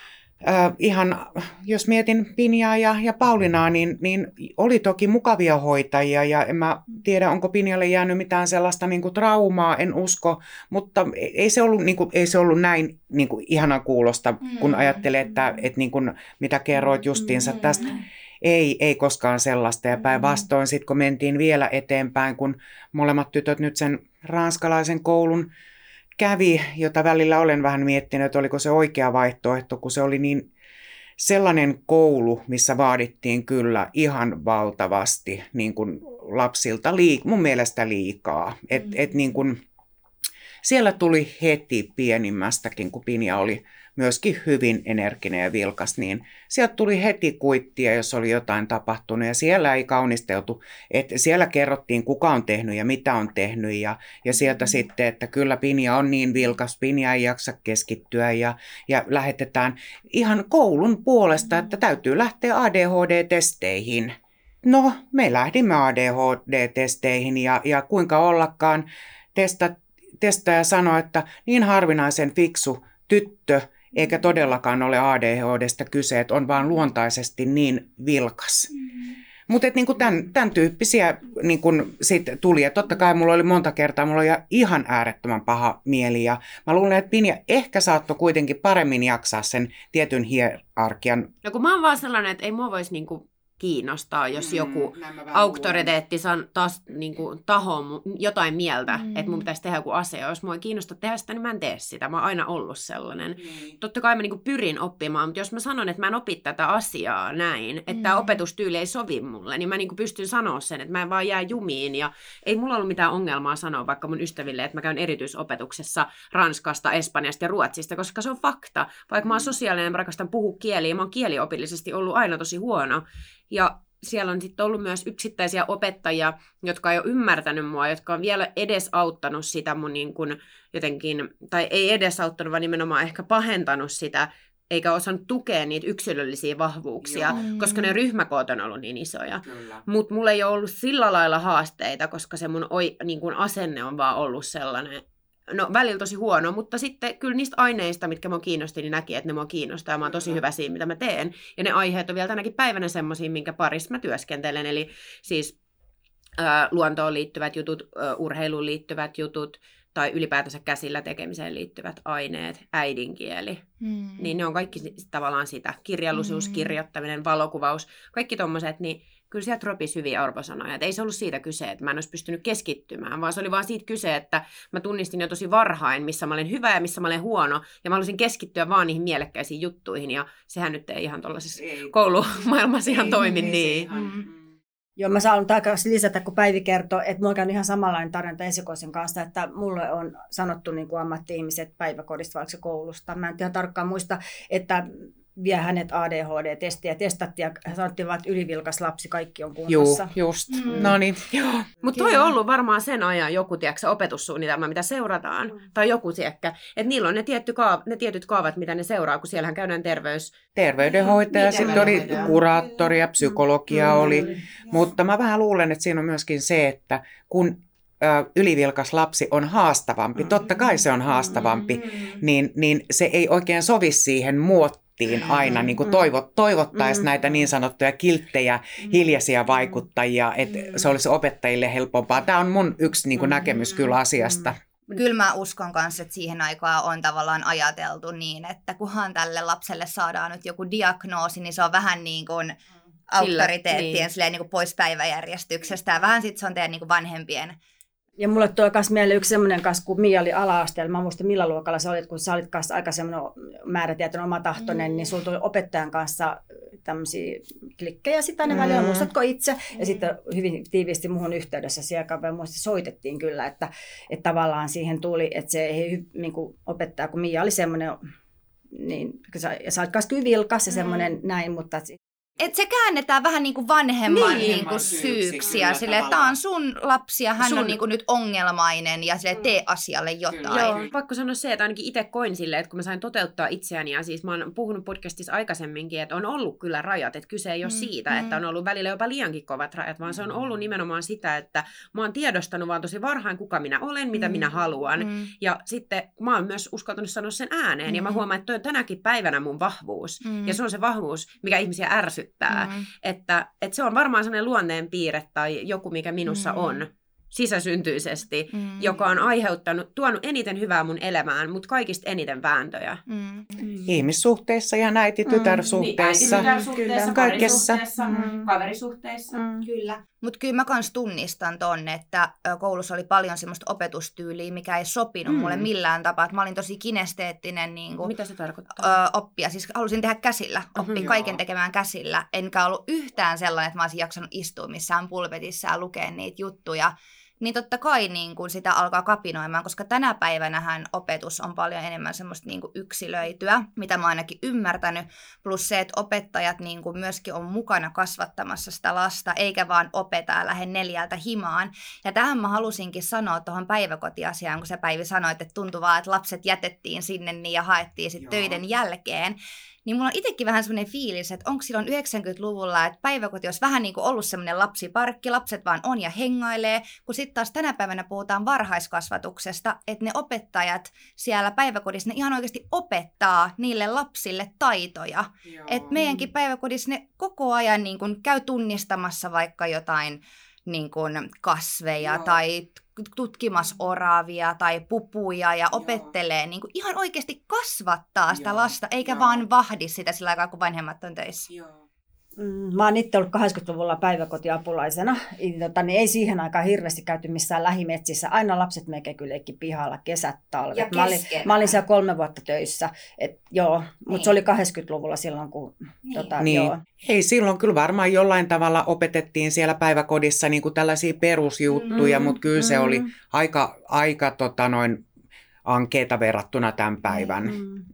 jos mietin Pinjaa ja Paulinaa, niin oli toki mukavia hoitajia ja en mä tiedä, onko Pinjalle jäänyt mitään sellaista niin kuin traumaa, en usko, mutta ei se ollut näin niin kuin ihanan kuulosta, kun ajattelee, että niin kuin, mitä kerroit justiinsa tästä. Ei koskaan sellaista ja päinvastoin sitten kun mentiin vielä eteenpäin, kun molemmat tytöt nyt sen ranskalaisen koulun kävi, jota välillä olen vähän miettinyt, että oliko se oikea vaihtoehto, kun se oli niin sellainen koulu, missä vaadittiin kyllä ihan valtavasti niin kuin lapsilta mun mielestä liikaa. Niin kuin, siellä tuli heti pienimmästäkin, kun Pinja oli myöskin hyvin energinen ja vilkas, niin sieltä tuli heti kuittia, jos oli jotain tapahtunut, ja siellä ei kaunisteltu, että siellä kerrottiin, kuka on tehnyt ja mitä on tehnyt, ja sieltä sitten, että kyllä Pinja on niin vilkas, Pinja ei jaksa keskittyä, ja lähetetään ihan koulun puolesta, että täytyy lähteä ADHD-testeihin. No, me lähdimme ADHD-testeihin, ja kuinka ollakaan testaaja sanoi, että niin harvinaisen fiksu tyttö, eikä todellakaan ole ADHD:stä kyse, että on vaan luontaisesti niin vilkas. Mutta niinku tämän tyyppisiä niinku sit tuli. Ja totta kai mulla oli monta kertaa, mulla oli ihan äärettömän paha mieli. Ja mä luulen, että Pinja ehkä saattoi kuitenkin paremmin jaksaa sen tietyn hierarkian. No kun mä oon vaan sellainen, että ei mua voisi niinku kiinnostaa, jos joku auktoriteetti taas niinku taho jotain mieltä, että mun pitäisi tehdä joku asia. Jos mua ei kiinnosta tehdä sitä, niin mä en tee sitä. Mä oon aina ollut sellainen. Totta kai mä niinku pyrin oppimaan, mutta jos mä sanon, että mä en opi tätä asiaa näin, että tämä opetustyyli ei sovi mulle, niin mä niinku pystyn sanoa sen, että mä en vaan jää jumiin. Ja ei mulla ollut mitään ongelmaa sanoa vaikka mun ystäville, että mä käyn erityisopetuksessa Ranskasta, Espanjasta ja Ruotsista, koska se on fakta. Vaikka mä oon sosiaalinen, mä rakastan puhua kieliä, mä oon kieliopillisesti ollut aina tosi huono. Ja siellä on sitten ollut myös yksittäisiä opettajia, jotka ei ole ymmärtänyt mua, jotka on vielä edesauttanut sitä mun niin kuin jotenkin, tai ei edesauttanut, vaan nimenomaan ehkä pahentanut sitä, eikä osannut tukea niitä yksilöllisiä vahvuuksia, koska ne ryhmäkoot on ollut niin isoja. Mutta mulla ei ole ollut sillä lailla haasteita, koska se mun niin kuin asenne on vaan ollut sellainen, no välillä tosi huono, mutta sitten kyllä niistä aineista, mitkä mua kiinnosti, niin näki, että ne mua kiinnostaa ja mä oon tosi hyvä siinä, mitä mä teen. Ja ne aiheet on vielä tänäkin päivänä semmoisia, minkä parissa mä työskentelen, eli siis luontoon liittyvät jutut, urheiluun liittyvät jutut, tai ylipäätänsä käsillä tekemiseen liittyvät aineet, äidinkieli. Niin ne on kaikki tavallaan sitä, kirjallisuus, kirjoittaminen, valokuvaus, kaikki tommoset, niin kyllä sieltä ropisi hyviä arvosanoja. Et ei se ollut siitä kyse, että mä en olisi pystynyt keskittymään, vaan se oli vaan siitä kyse, että mä tunnistin jo tosi varhain, missä mä olen hyvä ja missä mä olen huono, ja mä halusin keskittyä vaan niihin mielekkäisiin juttuihin, ja sehän nyt ei ihan tuollaisessa koulumaailmassa ihan toimi niin. Joo, mä saan takaisin lisätä, kun Päivi kertoi, että mulla on ihan samanlainen tarina esikoisen kanssa, että mulle on sanottu niin kuin ammatti-ihmiset päiväkodista, vaikka koulusta. Mä en ihan tarkkaan muista, että vie hänet ADHD-testiin ja testattiin ja sanottiin vaan, että ylivilkas lapsi, kaikki on kunnossa. Joo, just. No niin. Mutta toi on ollut varmaan sen ajan joku, tiedätkö, opetussuunnitelma, mitä seurataan. Tai joku siekkä. Että niillä on ne tietyt kaavat, mitä ne seuraa, kun siellähän käydään terveydenhoitaja, sitten oli kuraattoria, psykologia oli. Mutta mä vähän luulen, että siinä on myöskin se, että kun ylivilkas lapsi on haastavampi, totta kai se on haastavampi, niin se ei oikein sovi siihen muottiin aina, niin kuin toivottaisiin näitä niin sanottuja kilttejä, hiljaisia vaikuttajia, että se olisi opettajille helpompaa. Tämä on mun yksi niin kuin näkemys kyllä asiasta. Kyllä mä uskon kanssa, että siihen aikaan on tavallaan ajateltu niin, että kunhan tälle lapselle saadaan nyt joku diagnoosi, niin se on vähän niin kuin auktoriteettien niin kuin pois päiväjärjestyksestä. Ja vähän sitten se on teidän niin kuin vanhempien. Ja mulle toi myös mieleen yksi semmoinen kanssa, kun Mia oli ala-asteella. Mä muistan, millä luokalla sä olit, kun sä olit kanssa aika semmoinen määrätietoinen, omatahtoinen, niin sulla tuli opettajan kanssa tämmöisiä klikkejä sitä ne välillä. Muistatko itse? Ja sitten hyvin tiiviisti muhun yhteydessä siellä soitettiin kyllä, että tavallaan siihen tuli, että se ei niin kuin opettaja, kun Mia oli semmoinen, niin sä olit kanssa kyllä vilkas ja semmoinen näin, mutta että se käännetään vähän niin kuin vanhemman niin kuin syyksi ja silleen, että tämä on sun lapsi ja hän on niin kuin nyt ongelmainen ja silleen, tee asialle jotain. Joo, pakko sanoa se, että ainakin itse koin silleen, että kun mä sain toteuttaa itseäni ja siis mä oon puhunut podcastissa aikaisemminkin, että on ollut kyllä rajat, että kyse ei ole siitä, että on ollut välillä jopa liiankin kovat rajat, vaan se on ollut nimenomaan sitä, että mä oon tiedostanut vaan tosi varhain, kuka minä olen, mitä minä haluan ja sitten mä oon myös uskaltanut sanoa sen ääneen ja mä huomaan, että toi on tänäkin päivänä mun vahvuus ja se on se vahvuus, mikä ihmisiä ärsyttää. Että se on varmaan sellainen luonteenpiirre tai joku, mikä minussa on sisäsyntyisesti, joka on tuonut eniten hyvää mun elämään, mutta kaikista eniten vääntöjä. Ihmissuhteissa ja äiti-tytärsuhteissa. Kaikessa. Kaverisuhteissa. Kyllä. Mutta kyllä mä kans tunnistan ton, että koulussa oli paljon semmoista opetustyyliä, mikä ei sopinut mulle millään tapaa. Mä olin tosi kinesteettinen mitä se tarkoittaa? Oppia. Siis halusin tehdä käsillä, oppia kaiken tekemään käsillä. Enkä ollut yhtään sellainen, että mä olisin jaksanut istua missään pulpetissa ja lukea niitä juttuja. Niin totta kai niin kun sitä alkaa kapinoimaan, koska tänä päivänähän opetus on paljon enemmän semmoista niin kuin yksilöityä, mitä mä oon ainakin ymmärtänyt. Plus se, että opettajat niin kuin myöskin on mukana kasvattamassa sitä lasta, eikä vaan opeta ja lähde 4 himaan. Ja tähän mä halusinkin sanoa tuohon päiväkotiasiaan, kun sä Päivi sanoit, että tuntuu vaan, että lapset jätettiin sinne niin ja haettiin sitten töiden jälkeen. Niin mulla on itsekin vähän semmoinen fiilis, että onko silloin 90-luvulla, että päiväkoti olisi vähän niin kuin ollut semmoinen lapsiparkki, lapset vaan on ja hengailee, kun sitten taas tänä päivänä puhutaan varhaiskasvatuksesta, että ne opettajat siellä päiväkodissa, ne ihan oikeasti opettaa niille lapsille taitoja. Että meidänkin päiväkodissa ne koko ajan niin kuin käy tunnistamassa vaikka jotain niin kuin kasveja tai tutkimassa oravia tai pupuja ja opettelee, niin kuin ihan oikeasti kasvattaa sitä lasta, eikä vaan vahdi sitä sillä aikaa, kun vanhemmat on töissä. Mä oon itse ollut 80-luvulla päiväkotiapulaisena. Niin ei siihen aikaan hirveästi käyty missään lähimetsissä. Aina lapset melkein kyllä leikki pihalla, kesät, talvet. Mä olin siellä 3 vuotta töissä. Mutta se oli 80-luvulla silloin, kun... Ei, silloin kyllä varmaan jollain tavalla opetettiin siellä päiväkodissa niin kuin tällaisia perusjuttuja, mutta kyllä se oli aika ankeeta verrattuna tämän päivän.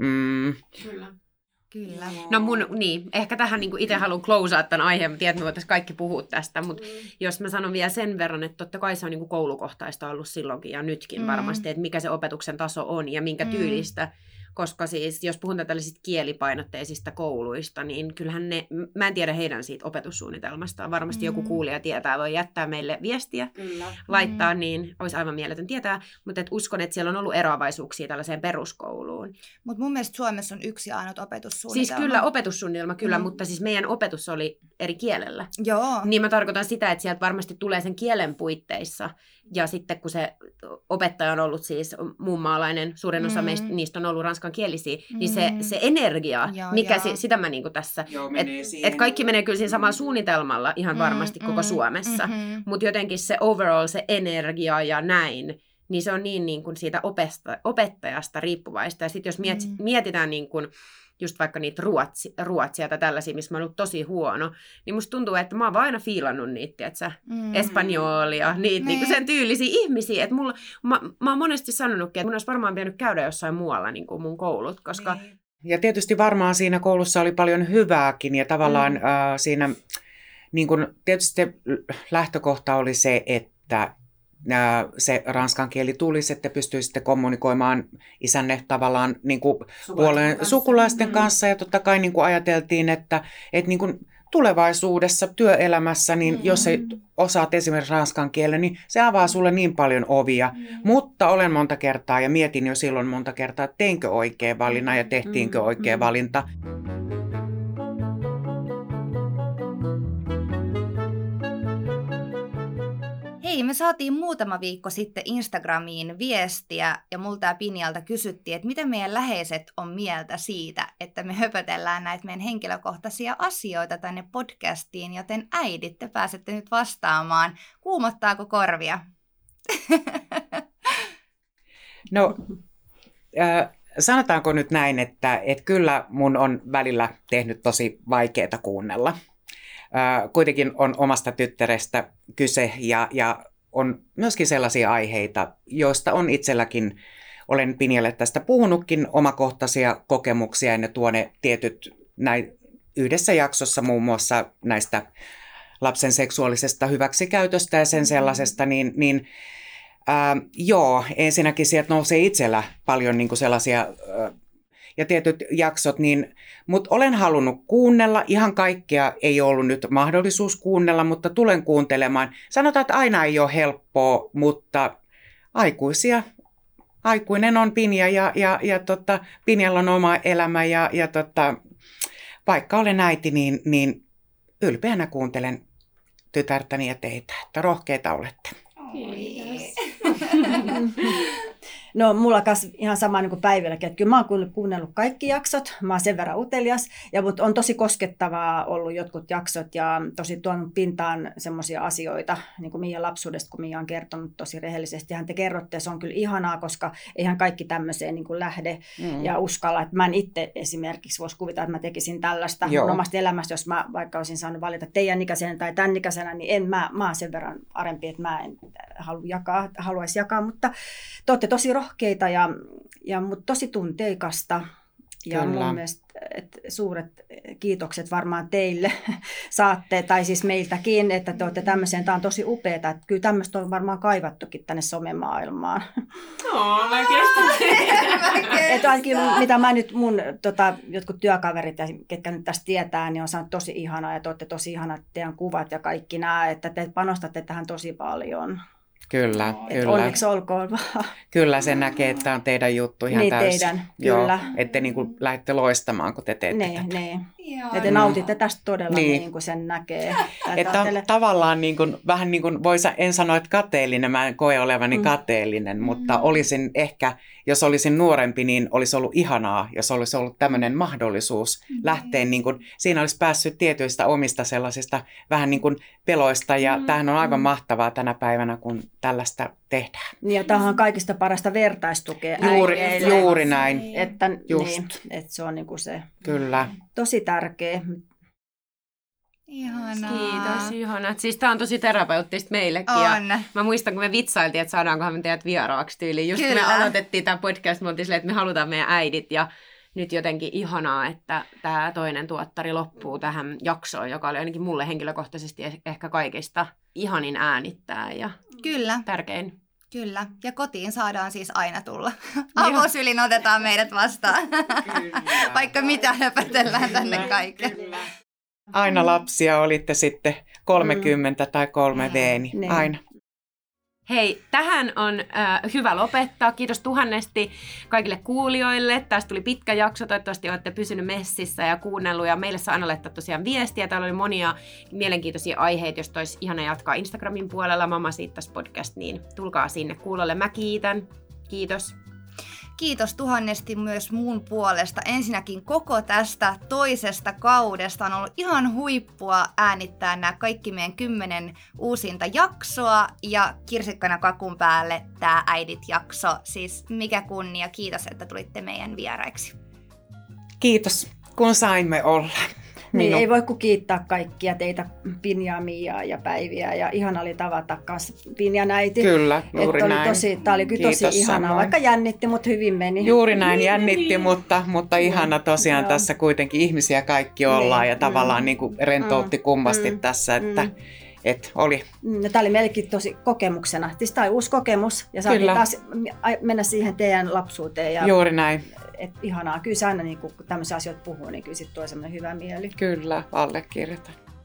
Kyllä. No ehkä tähän niin itse haluan closea tämän aiheen, mä tiedän, että me voitaisiin kaikki puhua tästä, mutta jos mä sanon vielä sen verran, että totta kai se on niin koulukohtaista ollut silloinkin ja nytkin varmasti, että mikä se opetuksen taso on ja minkä tyylistä, koska siis jos puhutaan tällaisista kielipainotteisista kouluista, niin kyllähän mä en tiedä heidän siitä opetussuunnitelmastaan, varmasti joku kuulija tietää, voi jättää meille viestiä, laittaa, niin olisi aivan mieletön tietää, mutta uskon, että siellä on ollut eroavaisuuksia tällaiseen peruskouluun. Mutta mun mielestä Suomessa on yksi ainut opetussuunnitelma. Siis kyllä, opetussuunnitelma kyllä, mutta siis meidän opetus oli eri kielellä. Joo. Niin mä tarkoitan sitä, että sieltä varmasti tulee sen kielen puitteissa. Ja sitten kun se opettaja on ollut siis muunmaalainen, suurin osa niistä on ollut ranskankielisiä, niin se energia, sitä mä niinku tässä, että kaikki menee kyllä siinä samalla suunnitelmalla ihan varmasti koko Suomessa, mutta jotenkin se overall, se energia ja näin, niin se on niin kuin siitä opettajasta riippuvaista. Ja sitten jos mietitään niin kuin just vaikka niitä ruotsia tai tällaisia, missä mä oon ollut tosi huono, niin musta tuntuu, että mä oon vaan aina fiilannut niitä, että espanjolia, niitä niinku sen tyylisiä ihmisiä. Että mä oon monesti sanonutkin, että mun olisi varmaan pitänyt käydä jossain muualla niin kuin mun koulut, koska Ja tietysti varmaan siinä koulussa oli paljon hyvääkin ja tavallaan siinä niin kun, tietysti se lähtökohta oli se, että se ranskan kieli tulisi, että pystyisitte kommunikoimaan isänne tavallaan niin kuin sukulaisten kanssa. Ja totta kai niin kuin ajateltiin, että niin kuin tulevaisuudessa työelämässä, niin jos ei osaat esimerkiksi ranskan kielen, niin se avaa sulle niin paljon ovia. Mutta olen monta kertaa ja mietin jo silloin monta kertaa, että teinkö oikea valinta ja tehtiinkö oikea valinta. Hei, me saatiin muutama viikko sitten Instagramiin viestiä ja multa ja Pinjalta kysyttiin, että mitä meidän läheiset on mieltä siitä, että me höpötellään näitä meidän henkilökohtaisia asioita tänne podcastiin, joten äidit, te pääsette nyt vastaamaan. Kuumottaako korvia? No, sanotaanko nyt näin, että kyllä mun on välillä tehnyt tosi vaikeaa kuunnella. Kuitenkin on omasta tyttärestä kyse ja on myöskin sellaisia aiheita, joista on itselläkin, olen Pinjalle tästä puhunutkin, omakohtaisia kokemuksia ja ne tuo ne tietyt yhdessä jaksossa muun muassa näistä lapsen seksuaalisesta hyväksikäytöstä ja sen sellaisesta, joo, ensinnäkin sieltä nousee itsellä paljon niin kuin sellaisia ja tietyt jaksot, mutta olen halunnut kuunnella. Ihan kaikkea ei ollut nyt mahdollisuus kuunnella, mutta tulen kuuntelemaan. Sanotaan, että aina ei ole helppoa, mutta aikuinen on Pinja ja Pinjalla on oma elämä ja vaikka olen äiti, niin ylpeänä kuuntelen tytärtäni ja teitä, että rohkeita olette. Kiitos. No mulla kanssa ihan sama niin kuin Päivilläkin, että kyllä mä oon kuunnellut kaikki jaksot, mä oon sen verran utelias, mutta on tosi koskettavaa ollut jotkut jaksot ja tosi tuonut pintaan semmoisia asioita, niin kuin Miian lapsuudesta, kun Miia on kertonut tosi rehellisesti. Hän te kerrotte, ja se on kyllä ihanaa, koska eihän kaikki tämmöiseen niin kuin lähde ja uskalla. Että mä en itse esimerkiksi voisi kuvitella, että mä tekisin tällaista mun omasta elämästä, jos mä vaikka olisin saanut valita teidän ikäisenä tai tämän ikäisenä, niin mä oon sen verran arempi, että mä en haluaisi jakaa, mutta te olette tosi rohkeita ja mutta tosi tunteikasta. Ja Kyllä. mun mielestä suuret kiitokset varmaan teille saatte, tai siis meiltäkin, että te olette tämmöiseen. Tämä on tosi upeaa, että kyllä tämmöistä on varmaan kaivattukin tänne somemaailmaan. Että ainakin mitä mä nyt mun jotkut työkaverit, ketkä nyt tästä tietää, niin on saanut tosi ihanaa, ja te olette tosi ihanaa teidän kuvat ja kaikki nämä, että te panostatte tähän tosi paljon. Kyllä. Onneksi olkoon vaan. Kyllä se näkee, että on teidän juttu ihan niin, täysin. Teidän, joo, kyllä. Että niin kuin lähdette loistamaan, kun te teette tätä. Niin. Ja te nautitte tästä todella niin kuin sen näkee. Että on tavallaan niin kuin, vähän niin kuin, en sanoa, että kateellinen, mä en koe olevani kateellinen, mutta olisin ehkä, jos olisin nuorempi, niin olisi ollut ihanaa, jos olisi ollut tämmöinen mahdollisuus lähteä, niin kuin, siinä olisi päässyt tietyistä omista sellaisista vähän niin kuin peloista, ja tämähän on aivan mahtavaa tänä päivänä, kun tällaista tehdään. Ja tämähän on kaikista parasta vertaistukea äideille. Juuri näin. Että, just. Niin, että se on niin kuin se Kyllä. tosi tärkeä. Ihanaa. Kiitos, ihanaa. Siis tää on tosi terapeuttista meillekin. On. Ja mä muistan, kun me vitsailtiin, että saadaankohan me teidät vieraaksi tyyliin. Just Kyllä. kun me aloitettiin tämä podcast, me oltiin silleen, että me halutaan meidän äidit. Ja nyt jotenkin ihanaa, että tämä toinen tuottari loppuu tähän jaksoon, joka oli ainakin mulle henkilökohtaisesti ehkä kaikista ihanin äänittää ja Kyllä. tärkein. Kyllä, ja kotiin saadaan siis aina tulla. Avosylin otetaan meidät vastaan, vaikka mitä höpötellään tänne kaiken. Aina lapsia, olitte sitten 30 tai 3V, niin aina. Hei, tähän on hyvä lopettaa. Kiitos tuhannesti kaikille kuulijoille. Tästä tuli pitkä jakso. Toivottavasti olette pysynyt messissä ja kuunnellut. Ja meille saa aina laittaa tosiaan viestiä. Täällä oli monia mielenkiintoisia aiheita, joista olisi ihana jatkaa Instagramin puolella. Mama Siittäs podcast, niin tulkaa sinne kuulolle. Mä kiitän. Kiitos. Kiitos tuhannesti myös mun puolesta. Ensinnäkin koko tästä toisesta kaudesta on ollut ihan huippua äänittää nämä kaikki meidän 10 uusinta jaksoa ja kirsikkana kakun päälle tämä äidit-jakso. Siis mikä kunnia. Kiitos, että tulitte meidän vieraiksi. Kiitos, kun saimme olla. Niin, ei voi kuin kiittää kaikkia teitä, Pinjaa, Miaa ja Päiviä. Ja ihana oli tavata kanssa Pinjan äiti. Kyllä, juuri näin. Tämä oli kyllä tosi ihanaa, samoin. Vaikka jännitti, mutta hyvin meni. Juuri näin, jännitti, mutta ihana tosiaan tässä kuitenkin ihmisiä kaikki ollaan ja tavallaan niin kuin rentoutti kummasti tässä, että oli. Tämä oli meillekin tosi kokemuksena. Siis tämä oli uusi kokemus ja saatiin taas mennä siihen teidän lapsuuteen. Ja juuri näin. Ihanaa. Kyllä se aina, niin kun tämmöisiä asioita puhuu, niin kyllä sitten tuo semmoinen hyvä mieli. Kyllä, allekirjoitan.